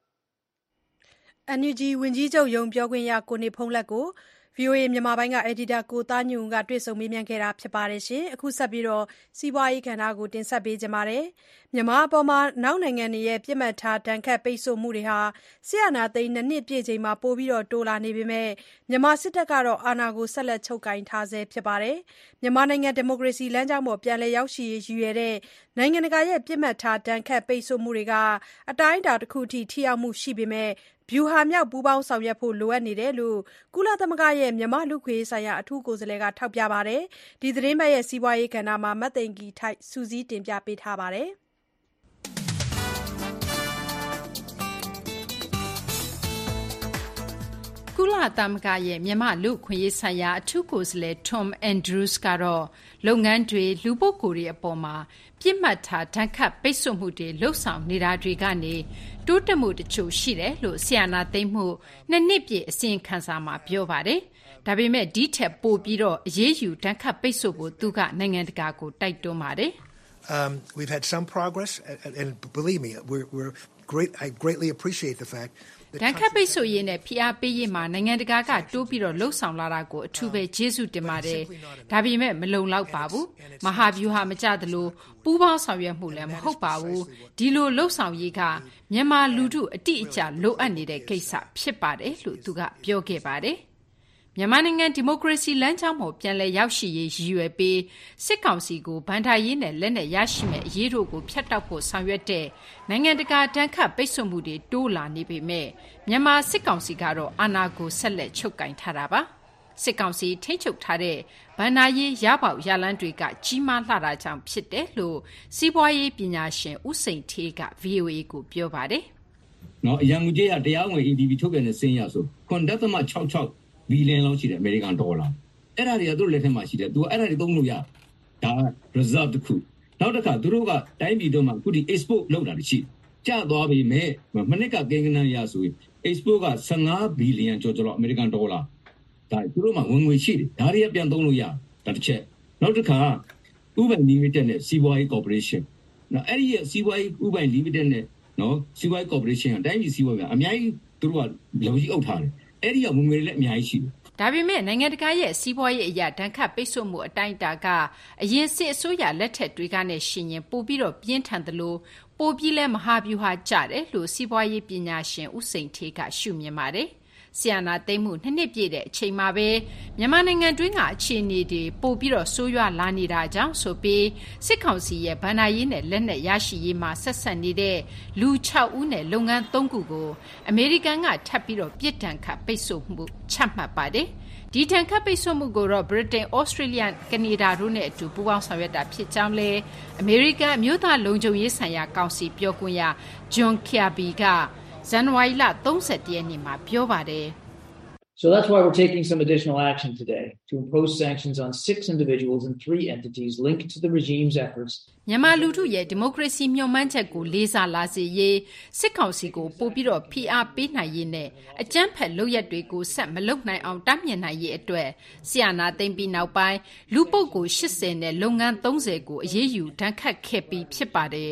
NUG ဝန်ကြီးချုပ်ရုံးပြောခွင့်ရကိုနေဖုံးလက်ကို VOA မြန်မာပိုင်းက editor ကိုသားညွန့်ကတွေ့ဆုံမေးမြန်းခဲ့တာဖြစ်ပါတယ်ရှင်အခုဆက်ပြီးတော့စီးပွားရေးကဏ္ဍကိုတင်ဆက်ပေးကြပါမယ်မြန်မာအပေါ်မှာနောက်နိုင်ငံတွေရဲ့ပြစ်မှတ်ထားဒဏ်ခတ်ပိတ်ဆို့မှုတွေဟာဆရာနာသိန်း2နှစ်ပြည့်ချိန်မှာပိုပြီးတော့တိုးလာနေပေမဲ့မြန်မာစစ်တပ်ကတော့အာဏာကိုဆက်လက်ချုပ်ကိုင်ထားဆဲဖြစ်ပါတယ်မြန်မာနိုင်ငံဒီမိုကရေစီလမ်းကြောင်းပေါ်ပြန်လည်ရောက်ရှိရေးရည်ရွယ်တဲ့နိုင်ငံတကာရဲ့ပြစ်မှတ်ထားဒဏ်ခတ်ပိတ်ဆို့မှုတွေကအတိုင်းအတာတစ်ခုထိထိရောက်မှုရှိပေမဲ့ဗျူဟာမြောက်ပူးပေါင်းဆောင်ရွက်ဖို့လိုအပ်နေတယ်လို့ကုလသမဂ္ဂရဲ့မြန်မာလူ့ခွင့်ရေးဆိုင်ရာအထူးကိုယ်စားလှယ်ကထောက်ပြပါတယ်။ဒီသတင်းပတ်ရဲ့စီးပွားရေးကဏ္ဍမှာမတ်သိင်္ဂီထိုက်စူးစီးတင်ပြပေးထားပါတယ်။ကုလသမဂ္ဂရဲ့မြန်မာလူ့ခွင့်ရေးဆိုင်ရာအထူးကိုယ်စားလှယ် Tom Andrews ကတော့လုပ်ငန်းတွေလူပုဂ္ဂိုလ်တွေအပေါ်မှာပြစ်မှတ်ထားဒဏ်ခတ်ပိတ်ဆို့မှုတွေလှုပ်ဆောင်နေတာတွေကနေတိုးတက်မှုတချို့ရှိတယ်လို့ဆီယနာသိမ့်မှု2နှစ်ပြည့်အစီရင်ခံစာမှာပြောပါတယ်။ဒါပေမဲ့ဒီထက်ပိုပြီးတော့အရေးယူဒဏ်ခတ်ပိတ်ဆို့ဖို့သူကနိုင်ငံတကာကိုတိုက်တွန်းပါတယ်။ We've had some progress and believe me I greatly appreciate the fact ဒဏ်ခတ်ပိတ်ဆို့ရေးနဲ့ဖိအားပေးရေးမှာနိုင်ငံတကာကတိုးပြီးတော့လှုပ်ဆောင်လာတာကိုအထူးပဲကျေးဇူးတင်ပါတယ်။ဒါပေမဲ့မလုံလောက်ပါဘူး။မဟာဗျူဟာမကျသလိုပူးပေါင်းဆောင်ရွက်မှုလည်းမဟုတ်ပါဘူး။ဒီလိုလှုပ်ဆောင်ရေးကမြန်မာလူထုအတိအကျလိုအပ်နေတဲ့ကိစ္စဖြစ်ပါတယ်လို့သူကပြောခဲ့ပါတယ်။မြန်မာနိုင်ငံဒီမိုကရေစီလမ်းကြောင်းပေါ်ပြန်လည်ရောက်ရှိရေးရည်ရွယ်ပြီးစစ်ကောင်စီကိုဗန်ဒါရေးနဲ့လက်နက်ရရှိမဲ့အရေးတို့ကိုဖျက်တောက်ဖို့ဆောင်ရွက်တဲ့နိုင်ငံတကာဒဏ်ခတ်ပိတ်ဆို့မှုတွေတိုးလာနေပေမဲ့မြန်မာစစ်ကောင်စီကတော့အာဏာကိုဆက်လက်ချုပ်ကိုင်ထားတာပါစစ်ကောင်စီထိန်းချုပ်ထားတဲ့ဗန်ဒါရေးရပေါက်ရလန်းတွေကကြီးမားလှတာကြောင့်ဖြစ်တယ်လို့စီးပွားရေးပညာရှင်ဦးစိန်ဌေးက VOA ကိုပြောပါတယ်နော်အရန်ငွေကြေးကတရားဝင် ADB ထုတ်ပြန်တဲ့စင်းရဆို 9.66ဘီလီယံလောက်ရှိတယ်အမေရိကန်ဒေါ်လာအဲ့ဒါတွေကသူတို့လက်ထက်မှာရှိတယ်သူကအဲ့ဒါတွေသုံးလို့ရဒါက reserve တစ်ခုနောက်တစ်ခါသူတို့ကတိုင်းပြည်တော့မှခုဒီ export လုပ်တာရှိကျသွားပြီမဲ့မနစ်ကကိန်းကနန်းရဆိုရင် export က15ဘီလီယံကျော်ကျော်အမေရိကန်ဒေါ်လာဒါသူတို့မှဝင်ငွေရှိတယ်ဒါတွေကပြန်သုံးလို့ရဒါတစ်ချက်နောက်တစ်ခါဥပ္ပံ limited နဲ့စီးပွားရေး corporation နော်အဲ့ဒီရဲ့စီးပွားရေးဥပ္ပံ limited နဲ့နော်စီးပွားရေး corporation ကတိုင်းပြည်စီးပွားရေးအများကြီးသူတို့ကလုံကြီးအုပ်ထားတယ်အဲ့ဒီကဝင်ငွေလည်းအများကြီးရှိတယ်ဒါပေမဲ့နိုင်ငံတကာရဲ့စီးပွားရေးအရာဒဏ်ခတ်ပိတ်ဆို့မှုအတိုင်းအတာကအရင်စစ်အစိုးရလက်ထက်တွေကနဲ့ရှင်ရင်ပို့ပြီးတော့ပြင်းထန်သလိုပို့ပြီးလဲမဟာဗျူဟာကျတယ်လို့စီးပွားရေးပညာရှင်ဦးစိန်ဌေးကရှုမြင်ပါတယ်ဆီယနာသိမ့်မှု2နှစ်ပြည့်တဲ့အချိန်မှာပဲမြန်မာနိုင်ငံတွင်းကအခြေအနေတွေပို့ပြီးတော့ဆိုးရွားလာနေတာကြောင့်ဆိုပြီးစစ်ကောင်စီရဲ့ဗန်ဒါရေးနဲ့လက်နက်ရရှိရေးမှာဆက်ဆက်နေတဲ့လူ6ဦးနဲ့လုပ်ငန်း3ခုကိုအမေရိကန်ကထပ်ပြီးတော့ပြစ်ဒဏ်ခတ်ပိတ်ဆို့မှုချမှတ်ပါတယ်ဒီဒဏ်ခတ်ပိတ်ဆို့မှုကိုတော့ဗြိတိန်၊ဩစတြေးလျ၊ကနေဒါတို့နဲ့အတူပူးပေါင်းဆောင်ရွက်တာဖြစ်ကြောင်းလဲအမေရိကန်အမျိုးသားလုံခြုံရေးဆိုင်ရာကောင်စီပြောခွင့်ရဂျွန်ကီယာဘီကဇန်နဝါရီလ31ရက်နေ့မှာပြောပါတယ် So that's why we're taking some additional action today to impose sanctions on 6 individuals and 3 entities linked to the regime's efforts. မြန်မာလူထုရဲ့ဒီမိုကရေစီမျှော်မှန်းချက်ကိုလေးစားလာစေရေးစစ်ကောင်စီကိုပို့ပြီးတော့ဖိအားပေးနိုင်ရေးနဲ့အကြမ်းဖက်လုပ်ရက်တွေကိုဆက်မလုပ်နိုင်အောင်တားမြစ်နိုင်ရေးအတွက်ဆီယနာသိမ့်ပြီးနောက်ပိုင်းလူပုဂ္ဂိုလ်80နဲ့လုပ်ငန်း30ကိုအရေးယူဒဏ်ခတ်ခဲ့ပြီးဖြစ်ပါတယ်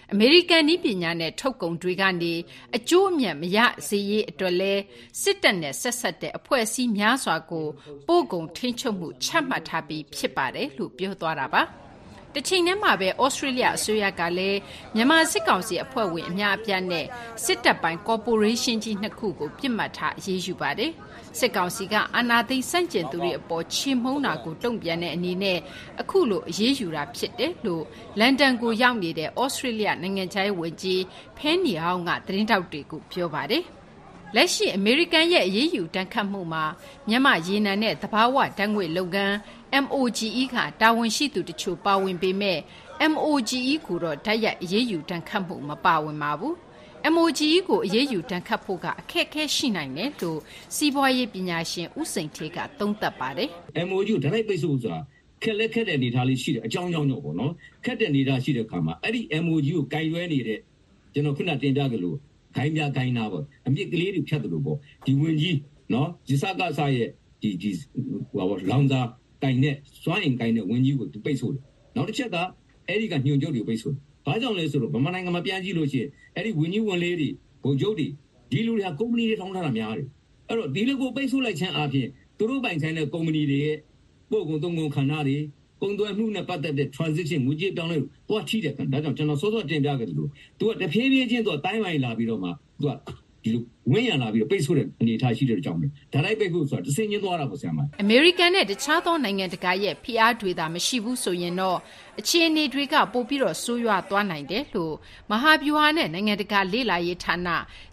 အမေရိကန်နည်းပညာနဲ့ထုတ်ကုန်တွေကနေအကျိုးအမြတ်မရစေရေးအတွက်လဲစစ်တပ်နဲ့ဆက်ဆက်တဲ့အဖွဲ့အစည်းများစွာကိုပို့ကုန်ထိန်းချုပ်မှုချမှတ်ထားပြီးဖြစ်ပါတယ်လို့ပြောသွားတာပါတချိန်တည်းမှာပဲဩစတြေးလျအစိုးရကလည်းမြန်မာစစ်ကောင်စီအဖွဲ့ဝင်အများအပြားနဲ့စစ်တပ်ပိုင်းကော်ပိုရေးရှင်းကြီး2ခုကိုပြစ်မှတ်ထားအရေးယူပါတယ်စစ်ကောင်စီကအာဏာသိမ်းဆန့်ကျင်သူတွေအပေါ်ချေမှုန်းတာကိုတုံ့ပြန်တဲ့အနေနဲ့အခုလိုအရေးယူတာဖြစ်တယ်လို့လန်ဒန်ကိုရောက်နေတဲ့ဩစတြေးလျနိုင်ငံခြားရေးဝန်ကြီးဖဲနီဟောင်းကသတင်းတောက်တွေကိုပြောပါတယ်လက်ရှိအမေရိကန်ရဲ့အရေးယူတန်းခတ်မှုမှာမြန်မာရေနံနဲ့သဘာဝဓာတ်ငွေ့လုပ်ငန်း MOGE ကတာဝန်ရှိသူတချို့ပါဝင်ပေမဲ့ MOGE ကိုတော့ဓာတ်ရိုက်အရေးယူတန်းခတ်မှုမပါဝင်ပါဘူးMOGE ကိုအရေးယူတန်းခတ်ဖို့ကအခက်အခဲရှိနိုင်တယ်လို့စီးပွားရေးပညာရှင်ဦးစိန်ထေးကသုံးသပ်ပါတယ် MOGE ကိုဓာတ်လိုက်ပိတ်ဆို့ဆိုတာခက်လက်ခက်တဲ့အနေအထားလေးရှိတယ်အကြောင်းကြောင့်ပေါ့နော်ခက်တဲ့အနေအထားရှိတဲ့အခါမှာအဲ့ဒီ MOGE ကိုကင်ရွဲနေတဲ့ကျွန်တော်ခုနတင်ပြကြလို့ဂိုင်းများဂိုင်းနာပေါ့အမြင့်ကလေးတွေဖြတ်တယ်လို့ပေါ့ဒီဝင်ကြီးနော်ဒီစကားစားရဲ့ဒီဟိုလောင်စာတိုင်နဲ့စွမ်းအင်ကိုင်းနဲ့ဝင်ကြီးကိုပိတ်ဆို့တယ်နောက်တစ်ချက်ကအဲ့ဒီကညွန့်ကျုပ်တွေပိတ်ဆို့ဘာကြောင့်လဲဆိုတော့ဗမာနိုင်ငံမှာပြန်ကြည့်လို့ရှိရင်အဲ့ဒီဝင်ကြီးဝင်လေးတွေဗိုလ်ချုပ်တွေဒီလူတွေကကုမ္ပဏီတွေထောင်ထားတာများတယ်အဲ့တော့ဒီလိုကိုပိတ်ဆို့လိုက်ခြင်းအပြင်သူတို့ပိုင်ဆိုင်တဲ့ကုမ္ပဏီတွေရဲ့ပို့ကုန်သုံးကုန်ခန္ဓာတွေကုန်သွယ်မှုနဲ့ပတ်သက်တဲ့ transition ငွေကြေးပြောင်းလဲလို့သူကထိတယ်ဒါကြောင့်ကျွန်တော်စောစောတင်ပြခဲ့တယ်လို့သူကတဖြည်းဖြည်းချင်းသူကတိုင်းပိုင်းလာပြီးတော့မှသူကဒီလိုဝင်းရလာပြီးတော့ပိတ်ဆို့တဲ့အနေအထားရှိတဲ့အကြောင်းပဲဒါလိုက်ပိတ်ဖို့ဆိုတာတစင်းချင်းသွားတာပေါ့ဆရာမအမေရိကန်နဲ့တခြားသောနိုင်ငံတကာရဲ့ဖိအားတွေသာမရှိဘူးဆိုရင်တော့အခြေအနေတွေကပိုပြီးတော့ဆိုးရွားသွားနိုင်တယ်လို့မဟာဗျူဟာနဲ့နိုင်ငံတကာလေ့လာရေးဌာန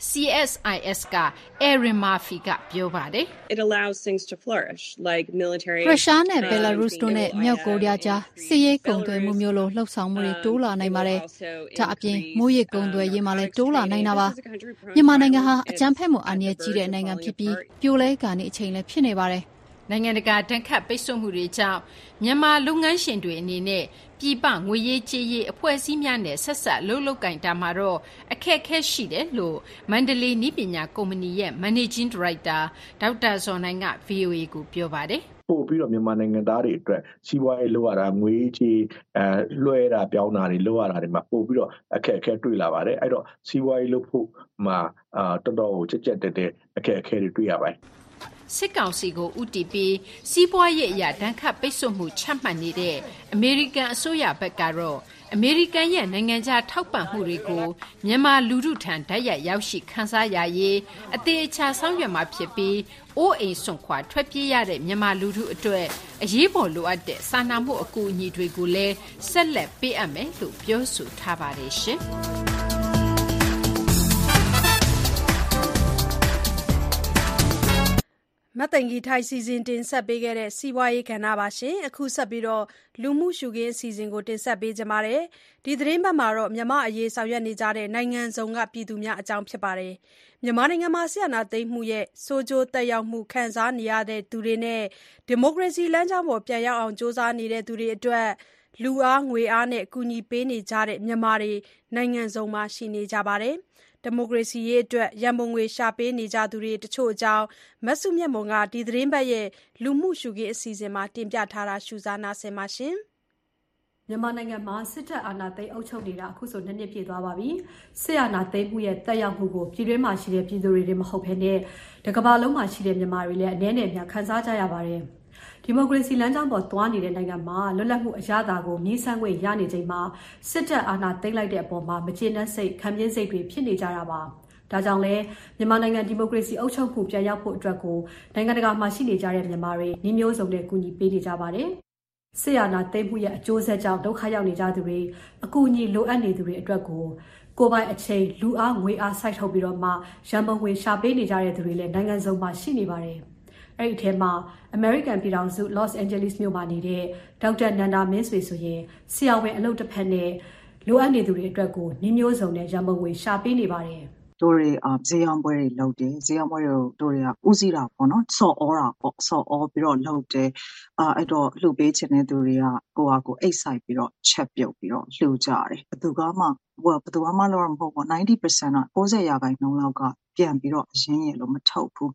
CSIS က Erin Murphy ကပြောပါတယ် It allows things to flourish like military ရုရှားနဲ့ဘယ်လာရုစ်တို့နဲ့မြောက်ကိုရီးယားကြားစစ်ရေးကုန်သွယ်မှုမျိုးလိုလှုပ်ဆောင်မှုတွေတိုးလာနိုင်ပါတယ်ဒါအပြင်မိုးရေကုန်သွယ်ရေးမှာလည်းတိုးလာနိုင်တာပါမြန်မာနိုင်ငံဟာအကြမ်းဖက်မှုအန္တရာယ်ကြီးတဲ့နိုင်ငံဖြစ်ပြီးပြိုလဲကနေအချိန်လည်းဖြစ်နေပါတယ်နိုင်ငံတကာတန်ခတ်ပိတ်ဆို့မှုတွေကြောင့်မြန်မာလုပ်ငန်းရှင်တွေအနေနဲ့ပြည်ပငွေရေးကြေးရေးအဖွဲ့အစည်းများနဲ့ဆက်ဆက်လုပ်ကင်တာမှာတော့အခက်အခဲရှိတယ်လို့မန္တလေးနည်းပညာကုမ္ပဏီရဲ့ Managing Director ဒေါက်တာဇော်နိုင်က VOA ကိုပြောပါတယ်ပို့ပြီးတော့မြန်မာနိုင်ငံသားတွေအတွက်စီးပွားရေးလုပ်ရတာငွေကြေးလွှဲတာပြောင်းတာတွေလုပ်ရတာတွေမှာပို့ပြီးတော့အခက်အခဲတွေ့လာပါတယ်အဲ့တော့စီးပွားရေးလုပ်ဖို့မှာတော်တော်ကိုကြက်တဲ့အခက်အခဲတွေတွေ့ရပါတယ်စစ်ကောင်စီကိုဥတီပြီးစီးပွားရေးအရာဒဏ်ခတ်ပိတ်ဆို့မှုချမှတ်နေတဲ့အမေရိကန်အစိုးရဘက်ကတော့အမေရိကန်ရဲ့နိုင်ငံခြားထောက်ပံ့မှုတွေကိုမြန်မာလူထုထံဓာတ်ရိုက်ရောက်ရှိခန်းစားရရေးအသေးအချာဆောင်ရွက်မှာဖြစ်ပြီးအိုးအိမ်စွန့်ခွာထွက်ပြေးရတဲ့မြန်မာလူထုအတွက်အရေးပေါ်လိုအပ်တဲ့စာနာမှုအကူအညီတွေကိုလည်းဆက်လက်ပေးအပ်မယ်လို့ပြောဆိုထားပါတယ်ရှင်မတ်သိင်္ဂီထိုက်စီစဉ်တင်ဆက်ပေးခဲ့တဲ့စီးပွားရေးကဏ္ဍပါရှင်အခုဆက်ပြီးတော့လူမှုရှုခင်းအစီအစဉ်ကိုတင်ဆက်ပေးကြပါမယ်ဒီသတင်းပတ်မှာတော့မြန်မာအရေးဆောင်ရွက်နေကြတဲ့နိုင်ငံစုံကပြည်သူများအကြောင်းဖြစ်ပါတယ်မြန်မာနိုင်ငံမှာဆီယနာသိမ်းမှုရဲ့စိုးကျိုးတက်ရောက်မှုခံစားနေရတဲ့သူတွေနဲ့ဒီမိုကရေစီလမ်းကြောင်းပေါ်ပြန်ရောက်အောင်ကြိုးစားနေတဲ့သူတွေအတွက်လူအားငွေအားနဲ့အကူအညီပေးနေကြတဲ့မြန်မာတွေနိုင်ငံစုံမှာရှိနေကြပါတယ်ဒီမိုကရေစီရေးအတွက်ရန်ပုံငွေရှာပေးနေကြသူတွေတချို့အကြောင်းမဆုမြတ်မွန်ကဒီသတင်းပတ်ရဲ့လူမှုရှုခင်းအစီအစဉ်မှာတင်ပြထားတာရှုစားနာဆင်ပါရှင်မြန်မာနိုင်ငံမှာစစ်တပ်အာဏာသိမ်းအုပ်ချုပ်နေတာအခုဆို2နှစ်ပြည့်သွားပါပြီစစ်အာဏာသိမ်းမှုရဲ့တက်ရောက်မှုကိုပြည်တွင်းမှာရှိတဲ့ပြည်သူတွေမဟုတ်ဘဲနဲ့တကမ္ဘာလုံးမှာရှိတဲ့မြန်မာတွေလည်းအနည်းနဲ့အများခံစားကြရပါတယ်ဒီမိုကရေစီလမ်းကြောင်းပေါ်သွားနေတဲ့နိုင်ငံမှာလွတ်လပ်မှုအရသာကိုမြည်ဆန်းခွင့်ရနေချိန်မှာစစ်တပ်အာဏာသိမ်းလိုက်တဲ့အပေါ်မှာမကျေနပ်စိတ်ခံပြင်းစိတ်တွေဖြစ်နေကြတာပါဒါကြောင့်လဲမြန်မာနိုင်ငံဒီမိုကရေစီအုပ်ချုပ်မှုပြန်ရောက်ဖို့အတွက်ကိုနိုင်ငံတကာမှာရှိနေကြတဲ့မြန်မာတွေနှီးမျိုးစုံနဲ့ကူညီပေးနေကြပါတယ်စစ်အာဏာသိမ်းမှုရဲ့အကျိုးဆက်ကြောင့်ဒုက္ခရောက်နေကြသူတွေအကူအညီလိုအပ်နေသူတွေအတွက်ကိုကိုယ်ပိုင်အချိန်လူအားငွေအားစိုက်ထုတ်ပြီးတော့မှရန်ပုံငွေရှာပေးနေကြတဲ့သူတွေလည်းနိုင်ငံစုံမှာရှိနေပါတယ်အဲ့ဒီထဲမှာ American ပြည်ထောင်စု Los Angeles မြို့မှာနေတဲ့ဒေါက်တာနန္ဒာမင်းဆွေဆိုရင်ဆရာဝန်အလုပ်တစ်ဖက်နဲ့လိုအပ်နေသူတွေအတွက်ကိုနှီးမျိုးစုံနဲ့ရန်ပုံငွေရှာပေးနေပါတယ်တို့တွေဈေးအောင်ပွဲတွေလုပ်တယ်ဈေးအောင်ပွဲတွေကိုတို့တွေကဦးစီးတာပေါ့နော်ဆော့ဩတာပေါ့ဆော့ဩပြီးတော့လုပ်တယ်အဲ့တော့လှုပ်ပေးခြင်းတဲ့သူတွေကကိုဟာကိုအိတ်ဆိုင်ပြီးတော့ချက်ပြုတ်ပြီးတော့လှူကြတယ်ဘယ်သူမှလို့မဟုတ်ဘူး 90% က 90% လောက်ကပြန်ပြီးတော့အရင်းရလို့မထုတ်ဘူး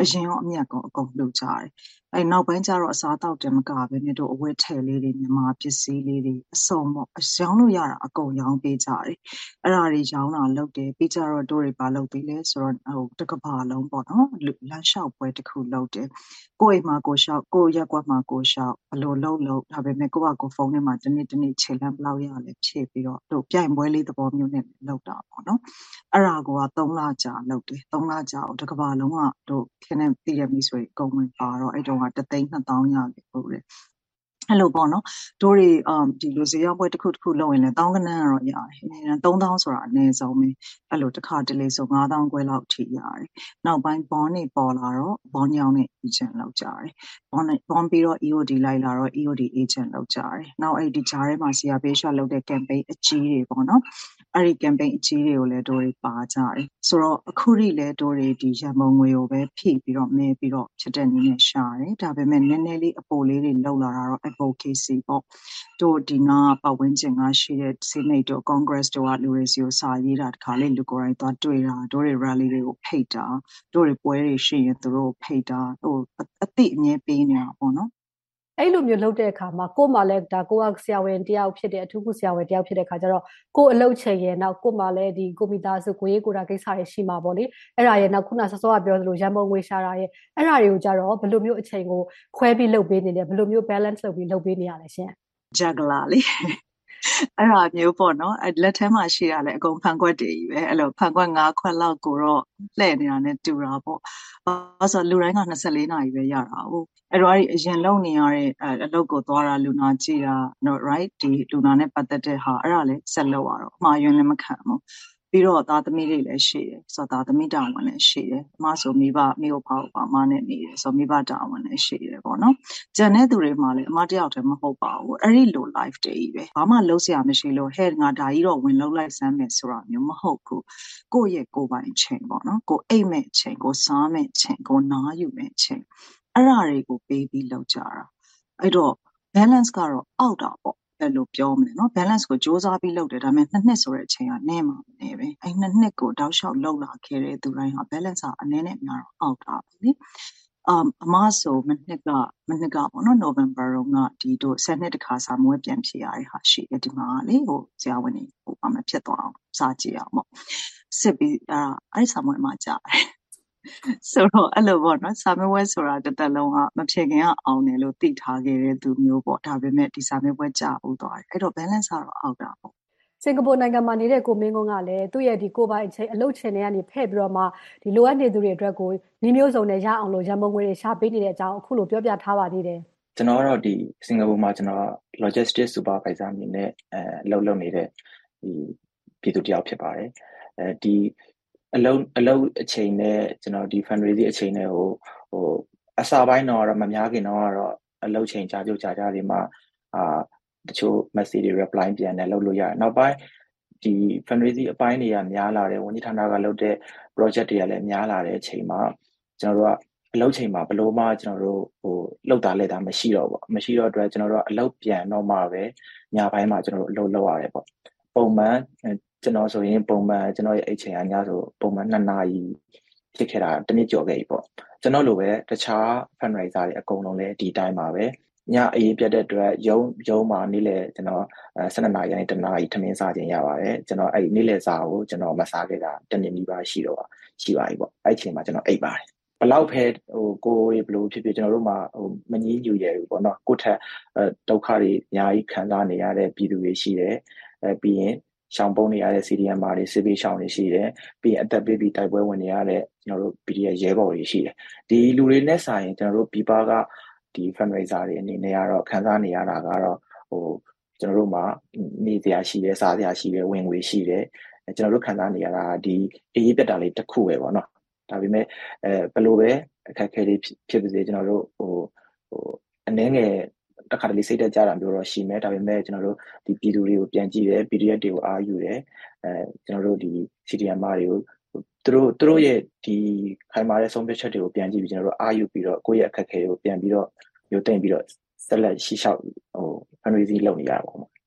အရင်ရောအမြတ်ကောအကုန်လုပ်ကြတယ်နောက်ပိုင်းကျတော့အစားတောက်တယ်မကဘဲနဲ့တို့အဝတ်ထည်လေးတွေမြန်မာပစ္စည်းလေးတွေအစုံပေါ့ရောင်းလို့ရတာအကုန်ရောင်းပေးကြတယ်အဲ့ဒါတွေရောင်းတာလုပ်တယ်ပြီးကြတော့တို့တွေပါလုပ်ပေးလဲဆိုတော့တကဘာလုံးပေါ့နော်လမ်းလျှောက်ပွဲတစ်ခုလုပ်တယ်ကိုယ့်အိမ်မှာကိုရှောက်ကိုယ့်ရက်ကွက်မှာကိုရှောက်ဘလို့လုပ်ဒါပေမဲ့ကိုယ့်ကကိုဖုန်းထဲမှာတနေ့ခြေလမ်းဘလောက်ရလဲဖြည့်ပြီးတော့တို့ပြိုင်ပွဲလေးသဘောမျိုးနဲ့လုပ်တာပေါ့နော်အဲ့ဒါက3လကြာလုပ်တယ်3လကြာတကဘာလုံးကတို့ခင်းနေတည်ရပြီဆိုရင်ကုန်ဝင်ပါတော့အဲ့တုန်းက3,200,000ရတယ်ဟုတ်တယ်အဲ့လိုပေါ့နော်တို့တွေဒီလိုဈေးရောက်ပွဲတစ်ခုလုပ်ရင်လည်း1000ခန်းကတော့ရတယ်အနည်း3000ဆိုတာအနည်းဆုံးပဲအဲ့လိုတစ်ခါတလေဆို9000ခွဲလောက်ထိရတယ်နောက်ပိုင်း bond တွေပေါ်လာတော့ bond ရောင်းတဲ့ agent လောက်ကြတယ် bond ပြီးတော့ EOD လိုက်လာတော့ EOD agent လောက်ကြတယ်နောက်အဲ့ဒီကြားထဲမှာ CRPH လုပ်တဲ့ campaign အကြီးတွေပေါ့နော်အဲ့ဒီ campaign အကြီးတွေကိုလည်းတို့တွေပါကြတယ်ဆိုတော့အခုထိလည်းတို့တွေဒီရန်ပုံငွေကိုပဲဖြည့်ပြီးတော့မဲပြီးတော့ဖြစ်တဲ့နည်းနဲ့ရှာတယ်ဒါပေမဲ့နည်းနည်းလေးအပိုလေးတွေလောက်လာတာတော့ advocacy ပေါ့တို့ဒီနာပတ်ဝန်းကျင်ကရှိတဲ့ Senate တို့ Congress တို့ကလူတွေစီကိုစာရေးတာတခါလေလူကိုယ်တိုင်သွားတွေ့တာတို့တွေ rally တွေကိုဖိတ်တာတို့တွေပွဲတွေရှိရင်သူတို့ဖိတ်တာအသိအမြဲပေးနေတာပေါ့နော်အဲ့လိုမျိုးလုပ်တဲ့အခါမှာကို့မှာလည်းဒါကိုကဆရာဝန်တယောက်ဖြစ်တဲ့အထူးကုဆရာဝန်တယောက်ဖြစ်တဲ့အခါကျတော့ကို့အလုပ်ချိန်ရဲ့နောက်ကို့မှာလည်းဒီကိုမိသားစုကိုရေးကိုတာကိစ္စတွေရှိမှာပေါ့လေအဲ့ဒါရဲ့နောက်ခုနစောစောကပြောသလိုရန်ပုံငွေရှာတာရဲ့အဲ့ဒါတွေကိုကြတော့ဘယ်လိုမျိုးအချိန်ကိုခွဲပြီးလုပ်ပေးနေတယ်ဘယ်လိုမျိုး balance လုပ်ပြီးလုပ်ပေးနေရလဲရှင် juggler လေအဲ့ဒါမျိုးပေါ့နော်အဲ့လက်ထဲမှာရှိရလဲအကုန်ဖန်ခွက်တွေကြီးပဲအဲ့လိုဖန်ခွက်5ခွက်လောက်ကိုတော့လှည့်နေတာနဲ့တူတာပေါ့အဲ့ဆိုလူတိုင်းက24နာရီပဲရတာဟုတ်အဲ့တော့အရင်လုံနေရတဲ့အလုပ်ကိုသွားတာလူနာကြည့်တာ right ဒီလူနာနဲ့ပတ်သက်တဲ့ဟာအဲ့ဒါလည်းဆက်လုပ်ရတော့အမှားယွင်းလည်းမခံဘူးပြီးတော့သားသမီးတွေလည်းရှိတယ်ဆိုတော့သားသမီးတာဝန်လည်းရှိတယ်အမဆိုမိဘမျိုးဖောက်ပါမနဲ့နေတယ်ဆိုတော့မိဘတာဝန်လည်းရှိတယ်ပေါ့နော်ကျန်တဲ့သူတွေမှလည်းအမတယောက်တည်းမဟုတ်ပါဘူးအဲ့ဒီလို life တွေကြီးပဲဘာမှလုပ်စရာမရှိလို့ head ငါဒါကြီးတော့ဝင်လုပ်လိုက်စမ်းမယ်ဆိုတာမျိုးမဟုတ်ဘူးကိုယ့်ရဲ့ကိုယ်ပိုင်ချိန်ပေါ့နော်ကိုအိတ်မဲ့ချိန်ကိုစားမဲ့ချိန်ကိုနားယူမဲ့ချိန်အဲ့ဒါတွေကိုပေးပြီးလုပ်ကြတာအဲ့တော့ balance ကတော့အောက်တာပေါ့အဲ့လိုပြောမလဲနော် balance ကိုစ조사ပြီးလုပ်တယ်ဒါပေမဲ့2နှစ်ဆိုတဲ့အချိန်ကနည်းမှာမနေပဲအဲ့2နှစ်ကိုတောက်လျှောက်လုပ်လာခဲ့တဲ့သူတိုင်းဟာ balance ကအနည်းနဲ့များတော့အောက်တာပဲလေအမဆိုမနှစ်ကပေါ့နော် November ကဒီတို့10နှစ်တခါစာမွေးပြန်ဖြေရတဲ့ဟာရှိတယ်ဒီမှာလေဟိုဆရာဝန်ကြီးဟိုအမဖြစ်သွားအောင်စာကြည့်အောင်ပေါ့စစ်ပြီးအဲ့စာမွေးမှာကြာတယ်ဆိုတော့အဲ့လိုပေါ့နော်စာမေးပွဲဆိုတာတစ်သက်လုံးကမဖြစ်ခင်ကအောင်တယ်လို့သိထားခဲ့တဲ့သူမျိုးပေါ့ဒါပေမဲ့ဒီစာမေးပွဲကြာဦးသွားတယ်အဲ့တော့ balance ကတော့အောက်တာပေါ့စင်ကာပူနိုင်ငံမှာနေတဲ့ကိုမင်းကုန်းကလည်းသူ့ရဲ့ဒီကိုပိုင်အချိန်အလုပ်ချိန်တွေကနေဖဲ့ပြီးတော့မှဒီလိုအပ်နေသူတွေအတွက်ကိုနှီးမျိုးစုံနဲ့ရအောင်လို့ရန်ပုံငွေတွေရှာပေးနေတဲ့အကြောင်းအခုလိုပြောပြထားပါသေးတယ်ကျွန်တော်ကတော့ဒီစင်ကာပူမှာကျွန်တော် logistics supervisor အနေနဲ့အလုပ်လုပ်နေတဲ့ဒီပြည်သူတယောက်ဖြစ်ပါတယ်ဒီအလုပ်အချိန်နဲ့ကျွန်တော်ဒီ fundraising အချိန်နဲ့ဟိုအစပိုင်းတော့မများခင်တော့အလုပ်ချိန်ကြာကြတွေမှာတချို့ message တွေ reply ပြန်တယ်လုပ်လို့ရတယ်နောက်ပိုင်းဒီ fundraising အပိုင်းတွေကများလာတယ်ဝန်ကြီးဌာနကလုပ်တဲ့ project တွေကလည်းများလာတဲ့အချိန်မှာကျွန်တော်တို့ကအလုပ်ချိန်မှာဘလို့မှကျွန်တော်တို့ဟိုလောက်တာလက်တာမရှိတော့ဘူးမရှိတော့အတွက်ကျွန်တော်တို့ကအလုပ်ပြန်တော့မှပဲညပိုင်းမှာကျွန်တော်တို့အလုပ်လုပ်ရတယ်ပေါ့ပုံမှန်ကျွန်တော်ဆိုရင်ပုံမှန်ကျွန်တော်ရဲ့အိတ်ချိန်အများဆိုပုံမှန်2နာရီဖြစ်ခဲ့တာတနည်းကြော်ခဲ့ပြီပေါ့ကျွန်တော်လိုပဲတခြား fundraiser တွေအကုန်လုံးလည်းဒီတိုင်းပါပဲညအေးပြတ်တဲ့အတွက်ရုံးမှာနေ့လေကျွန်တော်12နာရီတိုင်း1နာရီထမင်းစားခြင်းရပါတယ်ကျွန်တော်အဲ့နေ့လေစားကိုကျွန်တော်မစားခဲ့တာတနေ့နီးပါးရှိပါပြီပေါ့အဲ့ချိန်မှာကျွန်တော်အိပ်ပါတယ်ဘလောက်ဖဲဟိုကိုယ်ဘလို့ဖြစ်ကျွန်တော်တို့မှာဟိုမငြင်းညူရဘူးပေါ့နော်ကိုယ့်ထက်ဒုက္ခတွေအများကြီးခံစားနေရတဲ့ပြည်သူတွေရှိတယ်ပြီးရင်ရှောင်ပုံနေရတဲ့ CDM တွေစစ်ပေးရှောင်တွေရှိတယ်ပြီးရင်အသက်ပေးပြီးတိုက်ပွဲဝင်နေရတဲ့ကျွန်တော်တို့ PDF ရဲဘော်တွေရှိတယ်ဒီလူတွေနဲ့ဆိုင်ရင်ကျွန်တော်တို့ပြည်ပကဒီ fundraiser တွေအနေနဲ့ကတော့ခံစားနေရတာကတော့ဟိုကျွန်တော်တို့မှာနေစရာရှိတယ်စားစရာရှိတယ်ဝင်ငွေရှိတယ်ကျွန်တော်တို့ခံစားနေရတာဒီအေးပြတ်တာလေးတစ်ခုပဲပေါ့နော်ဒါပေမဲ့ဘယ်လိုပဲအခက်အခဲလေးဖြစ်ပါစေကျွန်တော်တို့ဟိုအနည်းငယ်တစ်ခါတလေစိတ်တက်ကြတာမျိုးတော့ရှိမယ်ဒါပေမဲ့ကျွန်တော်တို့ဒီပြည်သူတွေကိုပြန်ကြည့်တယ် PDF တွေကိုအားယူတယ်ကျွန်တော်တို့ဒီ CDM တွေကိုသူတို့ရဲ့ဒီခိုင်မာတဲ့ဆုံးဖြတ်ချက်တွေကိုပြန်ကြည့်ပြီးကျွန်တော်တို့အားယူပြီးတော့ကိုယ့်ရဲ့အခက်အခဲတွေကိုပြန်ပြီးတော့ရုပ်သိမ်းပြီးတော့ဆက်လက်ရှေ့လျှောက်ဟို fundraising လုပ်နေရတာပေါ့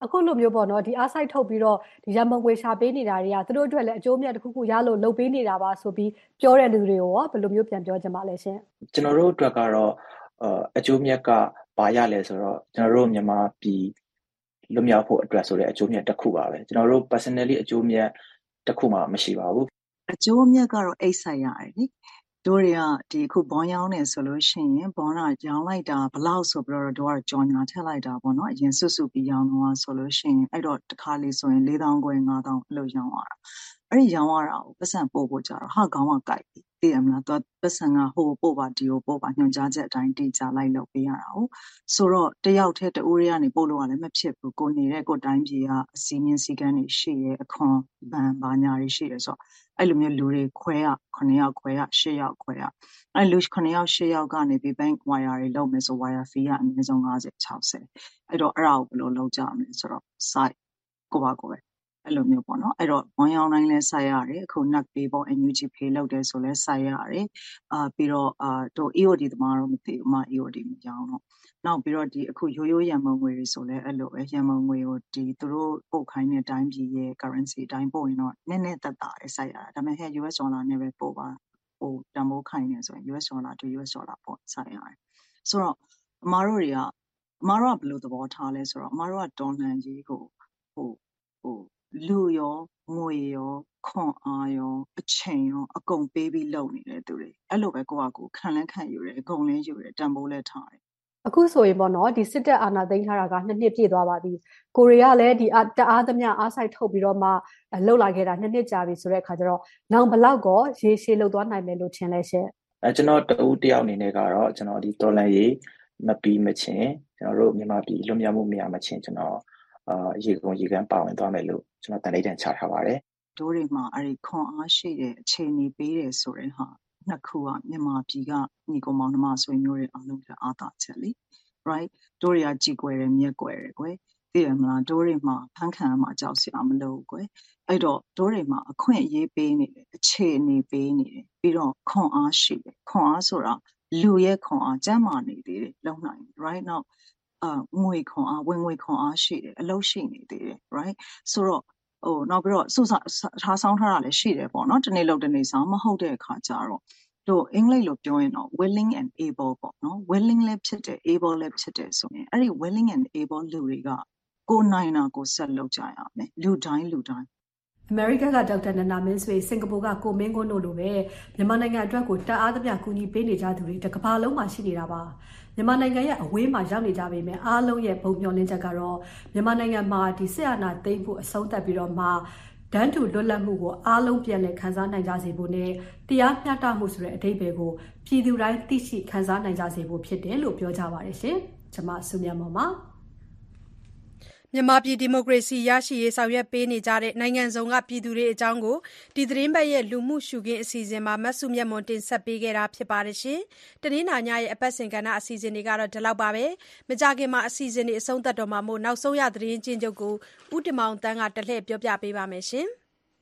အခုလိုမျိုးပေါ့နော်ဒီအားစိုက်ထုတ်ပြီးတော့ဒီရမုံငွေရှာပေးနေတာတွေကသူတို့အတွက်လည်းအကျိုးမြတ်တစ်ခုခုရလို့လုပ်ပေးနေတာပါဆိုပြီးပြောတဲ့လူတွေကိုရောဘယ်လိုမျိုးပြန်ပြောချင်ပါလဲရှင်ကျွန်တော်တို့အတွက်ကတော့အကျိုးမြတ်ကဘာရလဲဆိုတော့ကျွန်တော်တို့မြန်မာပြည်လွတ်မြောက်ဖို့အတွက်ဆိုတဲ့အကျိုးမြတ်တစ်ခုပါပဲကျွန်တော်တို့ personally အကျိုးမြတ်တစ်ခုမှမရှိပါဘူးအကျိုးမြတ်ကတော့အိတ်ဆိုင်ရတယ်နိတို့တွေကဒီအခုဘောင်းရောင်းနေဆိုလို့ရှိရင်ဘောင်းကရောင်းလိုက်တာဘလောက်ဆိုပြီးတော့တို့ကကြော်ညာထက်လိုက်တာပေါ့နော်အရင်စွတ်ပြီးရောင်းတော့ဆိုလို့ရှိရင်အဲ့တော့တစ်ခါလေးဆိုရင်4000ခွဲ5000အဲ့လိုရောင်းရတာအဲ့ဒီရောင်းရတာကိုပတ်စံပို့ဖို့ကြတော့ဟာကောင်းကကြိုက်ပြီသိရမလားသူပတ်စံကဟိုပို့ပါဒီကိုပို့ပါညွှန်ကြားချက်အတိုင်းတိကျလိုက်လုပ်ပေးရတာ哦ဆိုတော့တယောက်တည်းတူရီကနေပို့လို့ကလည်းမဖြစ်ဘူးကိုနေတဲ့ကိုတိုင်းပြည်ကအစီအမင်းစီကန်းတွေရှိရဲအခွန်ဗန်ဘာညာတွေရှိရဲဆိုတော့အဲ့လိုမျိုးလူတွေခွဲရ9ယောက်ခွဲရ10ယောက်ခွဲရအဲ့လူ9ယောက်10ယောက်ကနေပြီး bank wire တွေလုပ်မယ်ဆို wire fee ကအနည်းဆုံး50 60အဲ့တော့အဲ့ဒါကိုဘယ်လိုလုပ်ကြမလဲဆိုတော့ site ကိုပါကိုပဲအဲ့လိုမျိုးပေါ့နော်အဲ့တော့ဘောင်းရောင်းတိုင်းလဲဆိုင်ရတယ်အခု NAC pay ပေါ့ NUG pay လုပ်တယ်ဆိုလဲဆိုင်ရတယ်ပြီးတော့တို့ EOD သမားတော့မသိဘူးမ EOD မရောင်းတော့နောက်ပြီးတော့ဒီအခုရိုးရိုးရန်မုံငွေတွေဆိုလဲအဲ့လိုပဲရန်မုံငွေကိုဒီသူတို့ပို့ခိုင်းတဲ့တိုင်းပြည်ရဲ့ currency အတိုင်းပို့ရင်တော့နည်းနည်းသက်သာတယ်ဆိုင်ရတာဒါပေမဲ့ US dollar နဲ့ပဲပို့ပါဟိုတန်ဖိုးခိုင်းနေဆိုရင် US dollar to US dollar ပို့ဆိုင်ရတယ်ဆိုတော့အမားတို့ကဘယ်လိုသဘောထားလဲဆိုတော့အမားတို့ကဒေါ်လာကြီးကိုဟိုလူရောငွေရောခွန်အားရောအချိန်ရောအကုန်ပေးပြီးလုပ်နေတဲ့သူတွေအဲ့လိုပဲကိုယ့်အကူခံလဲခံယူတယ်အကုန်လဲယူတယ်တန်ဖိုးလဲထားတယ်အခုဆိုရင်ပေါ့နော်ဒီစစ်တပ်အာဏာသိမ်းထားတာက2နှစ်ပြည့်သွားပါပြီကိုရီးယားလည်းဒီတအားသမျှအားစိုက်ထုတ်ပြီးတော့မှလှုပ်လာခဲ့တာ2နှစ်ကြာပြီဆိုတဲ့အခါကျတော့နောင်ဘလောက်ကောရေရှည်လှုပ်သွားနိုင်မယ်လို့ထင်လဲရှင့်ကျွန်တော်တယောက်အနေနဲ့ကတော့ကျွန်တော်ဒီတော်လန်ရေးမပြီးမချင်းကျွန်တော်တို့မြန်မာပြည်လွတ်မြောက်မှုမရမချင်းကျွန်တော်ရေကန်ပါဝင်သွားမယ်လို့ကျွန်တော်တန်လေးတန်ချထားပါတယ်တို့တွေမှာအဲ့ဒီခွန်အားရှိတဲ့အခြေအနေပေးတယ်ဆိုတဲ့ဟာနှစ်ခုကမြန်မာပြည်ကညီကောင်မောင်နှမဆွေမျိုးတွေအားလုံးကအားသာချက်လေ right တို့တွေကကြည်ကွယ်တယ်မြက်ကွယ်တယ်ကွယ်သိရမလားတို့တွေမှာဖန်ခံမှာကြောက်စရာမလိုကွယ်အဲ့တော့တို့တွေမှာအခွင့်အရေးပေးနေတယ်အခြေအနေပေးနေတယ်ပြီးတော့ခွန်အားရှိတယ်ခွန်အားဆိုတာလူရဲ့ခွန်အားကျန်းမာနေသေးတယ်လုံနိုင် right now ငွေခွန်အားဝင်ငွေခွန်အားရှိတယ်အလုပ်ရှိနေသေးတယ် right ဆိုတော့နောက်ပြီးတော့စုထားဆောင်ထားတာလည်းရှိတယ်ပေါ့နော်တနေ့လောက်တနေ့ဆောင်မဟုတ်တဲ့အခါကျတော့တို့အင်္ဂလိပ်လိုပြောရင်တော့ willing and able ပေါ့နော် willing လည်းဖြစ်တယ် able လည်းဖြစ်တယ်ဆိုရင်အဲ့ဒီ willing and able လူတွေကကိုနိုင်တာကိုဆက်လုပ်ကြရမယ်လူတိုင်းအမေရိကန်ကဒေါက်တာနန္ဒာမင်းဆွေစင်ကာပူကကိုမင်းကွန်းတို့လိုပဲမြန်မာနိုင်ငံအတွက်ကိုတအားသမျှကူညီပေးနေကြသူတွေတစ်ကမ္ဘာလုံးမှာရှိနေတာပါမြန်မာနိုင်ငံရဲ့အဝေးမှာရောက်နေကြပေမဲ့အားလုံးရဲ့ဘုံမျှော်လင့်ချက်ကတော့မြန်မာနိုင်ငံမှာဒီစစ်အာဏာသိမ်းဖို့အဆုံးသတ်ပြီးတော့မှဒန်းတူလွတ်လပ်မှုကိုအားလုံးပြန်လည်ခံစားနိုင်ကြစေဖို့နဲ့တရားမျှတမှုဆိုတဲ့အဓိပ္ပာယ်ကိုပြည်သူတိုင်းသိရှိခံစားနိုင်ကြစေဖို့ဖြစ်တယ်လို့ပြောကြပါတယ်ရှင်ကျွန်မစုမြတ်မောင်ပါမြန်မာပြည်ဒီမိုကရေစီရရှိရေးဆောင်ရွက်ပေးနေကြတဲ့နိုင်ငံစုံကပြည်သူတွေအကြောင်းကိုဒီသတင်းပတ်ရဲ့လူမှုရှုခင်းအစီအစဉ်မှာမဆုမြတ်မွန်တင်ဆက်ပေးခဲ့တာဖြစ်ပါတယ်ရှင်။တနင်္လာညရဲ့အပတ်စဉ်ကဏ္ဍအစီအစဉ်တွေကတော့ဒီလောက်ပါပဲ။မကြခင်မှာအစီအစဉ်တွေအဆုံးသတ်တော့မှာမို့နောက်ဆုံးရသတင်းချင်းချုပ်ကိုဦးတင်မောင်တန်းကတလှည့်ပြောပြပေးပါမယ်ရှင်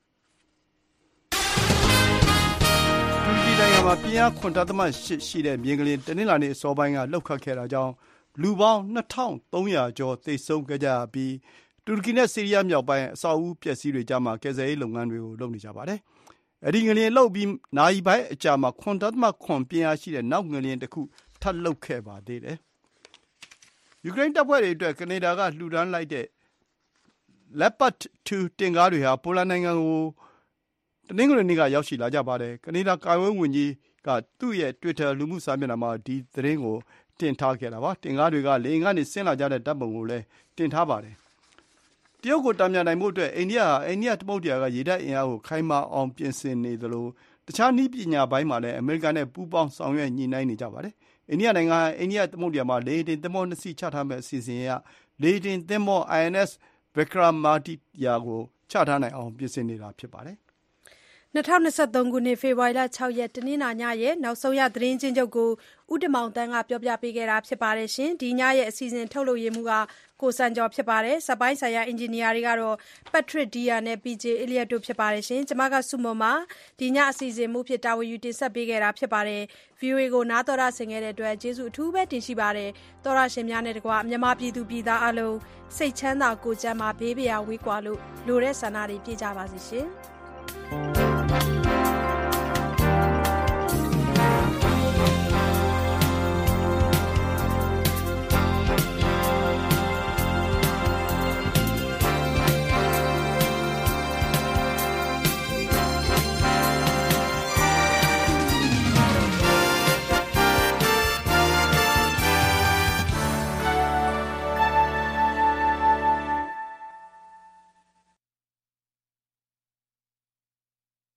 ။တူရကီနိုင်ငံမှာပြင်းအား 7.8 ရှိတဲ့မြေငလျင်တနင်္လာနေ့အစောပိုင်းကလှုပ်ခတ်ခဲ့တာကြောင့်လူပေါင်း2300ကျော်သေဆုံးခဲ့ကြပြီးတူရကီနဲ့ဆီးရီးယားမြောက်ပိုင်းအဆောက်အဦပျက်စီးတွေကြားမှာကယ်ဆယ်ရေးလုပ်ငန်းတွေကိုလုပ်နေကြပါတယ်။အဲဒီငလျင်လှုပ်ပြီးနာရီပိုင်းအကြာမှာ 7.7 ပြင်းအားရှိတဲ့နောက်ငလျင်တစ်ခုထပ်လှုပ်ခဲ့ပါသေးတယ်။ယူကရိန်းတပ်ဖွဲ့တွေအတွက်ကနေဒါကလှူဒါန်းလိုက်တဲ့ Leopard 2 တင့်ကားတွေဟာပိုလန်နိုင်ငံကိုတနင်္ဂနွေနေ့ကရောက်ရှိလာကြပါတယ်။ကနေဒါကာကွယ်ရေးဝန်ကြီးကသူ့ရဲ့ Twitter လူမှုစာမျက်နှာမှာဒီသတင်းကိုတင်ထားခဲ့တာပါ။တင်ကားတွေကလေယာဉ်ကနေဆင်းလာကြတဲ့ဓာတ်ပုံကိုလည်းတင်ထားပါတယ်။တရုတ်ကိုတံပြန်နိုင်ဖို့အတွက်အိန္ဒိယသမုဒ္ဒရာကရေတပ်အင်အားကိုခိုင်မာအောင်ပြင်ဆင်နေသလိုတခြားနည်းပညာပိုင်းမှာလည်းအမေရိကန်နဲ့ပူးပေါင်းဆောင်ရွက်ညှိနှိုင်းနေကြပါတယ်။အိန္ဒိယနိုင်ငံဟာအိန္ဒိယသမုဒ္ဒရာမှာလေယာဉ်တင်သင်္ဘော2စီးချထားမယ့်အစီအစဉ်အရလေယာဉ်တင်သင်္ဘော INS Vikramaditya ကိုချထားနိုင်အောင်ပြင်ဆင်နေတာဖြစ်ပါတယ်။ 2023 ခုနှစ် ဖေဖော်ဝါရီလ 6 ရက် တနင်္လာညရဲ့နောက်ဆုံးရသတင်းချင်းချုပ်ကိုဦးတင်မောင်သန်းကပြောပြပေးခဲ့တာပါ။ဒီညရဲ့အစီအစဉ်ထုတ်လုပ်ရေးမှူးကကိုစံကျော်ဖြစ်ပါတယ်။စက်ပိုင်းဆိုင်ရာအင်ဂျင်နီယာတွေကတော့ Patrick Deer နဲ့ PJ Elliott တို့ဖြစ်ပါတယ်။ကျွန်မကစုမုံပါဒီညအစီအစဉ်မှူးဖြစ်တာဝန်ယူတင်ဆက်ပေးခဲ့တာပါ။ VOA ကိုနားတော်ရဆင်ခဲ့တဲ့အတွက်ကျေးဇူးအထူးပဲတင်ရှိပါတယ်။သောရရှင်များနဲ့တကွမြန်မာပြည်သူပြည်သားအလုံးစိတ်ချမ်းသာကိုယ်ကျန်းမာဘေးပရာဝေးကွာလို့လိုတဲ့ဆန္ဒတွေပြည့်ကြပါစေရှင်။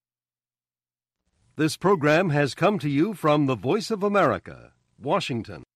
This program has come to you from the Voice of America, Washington.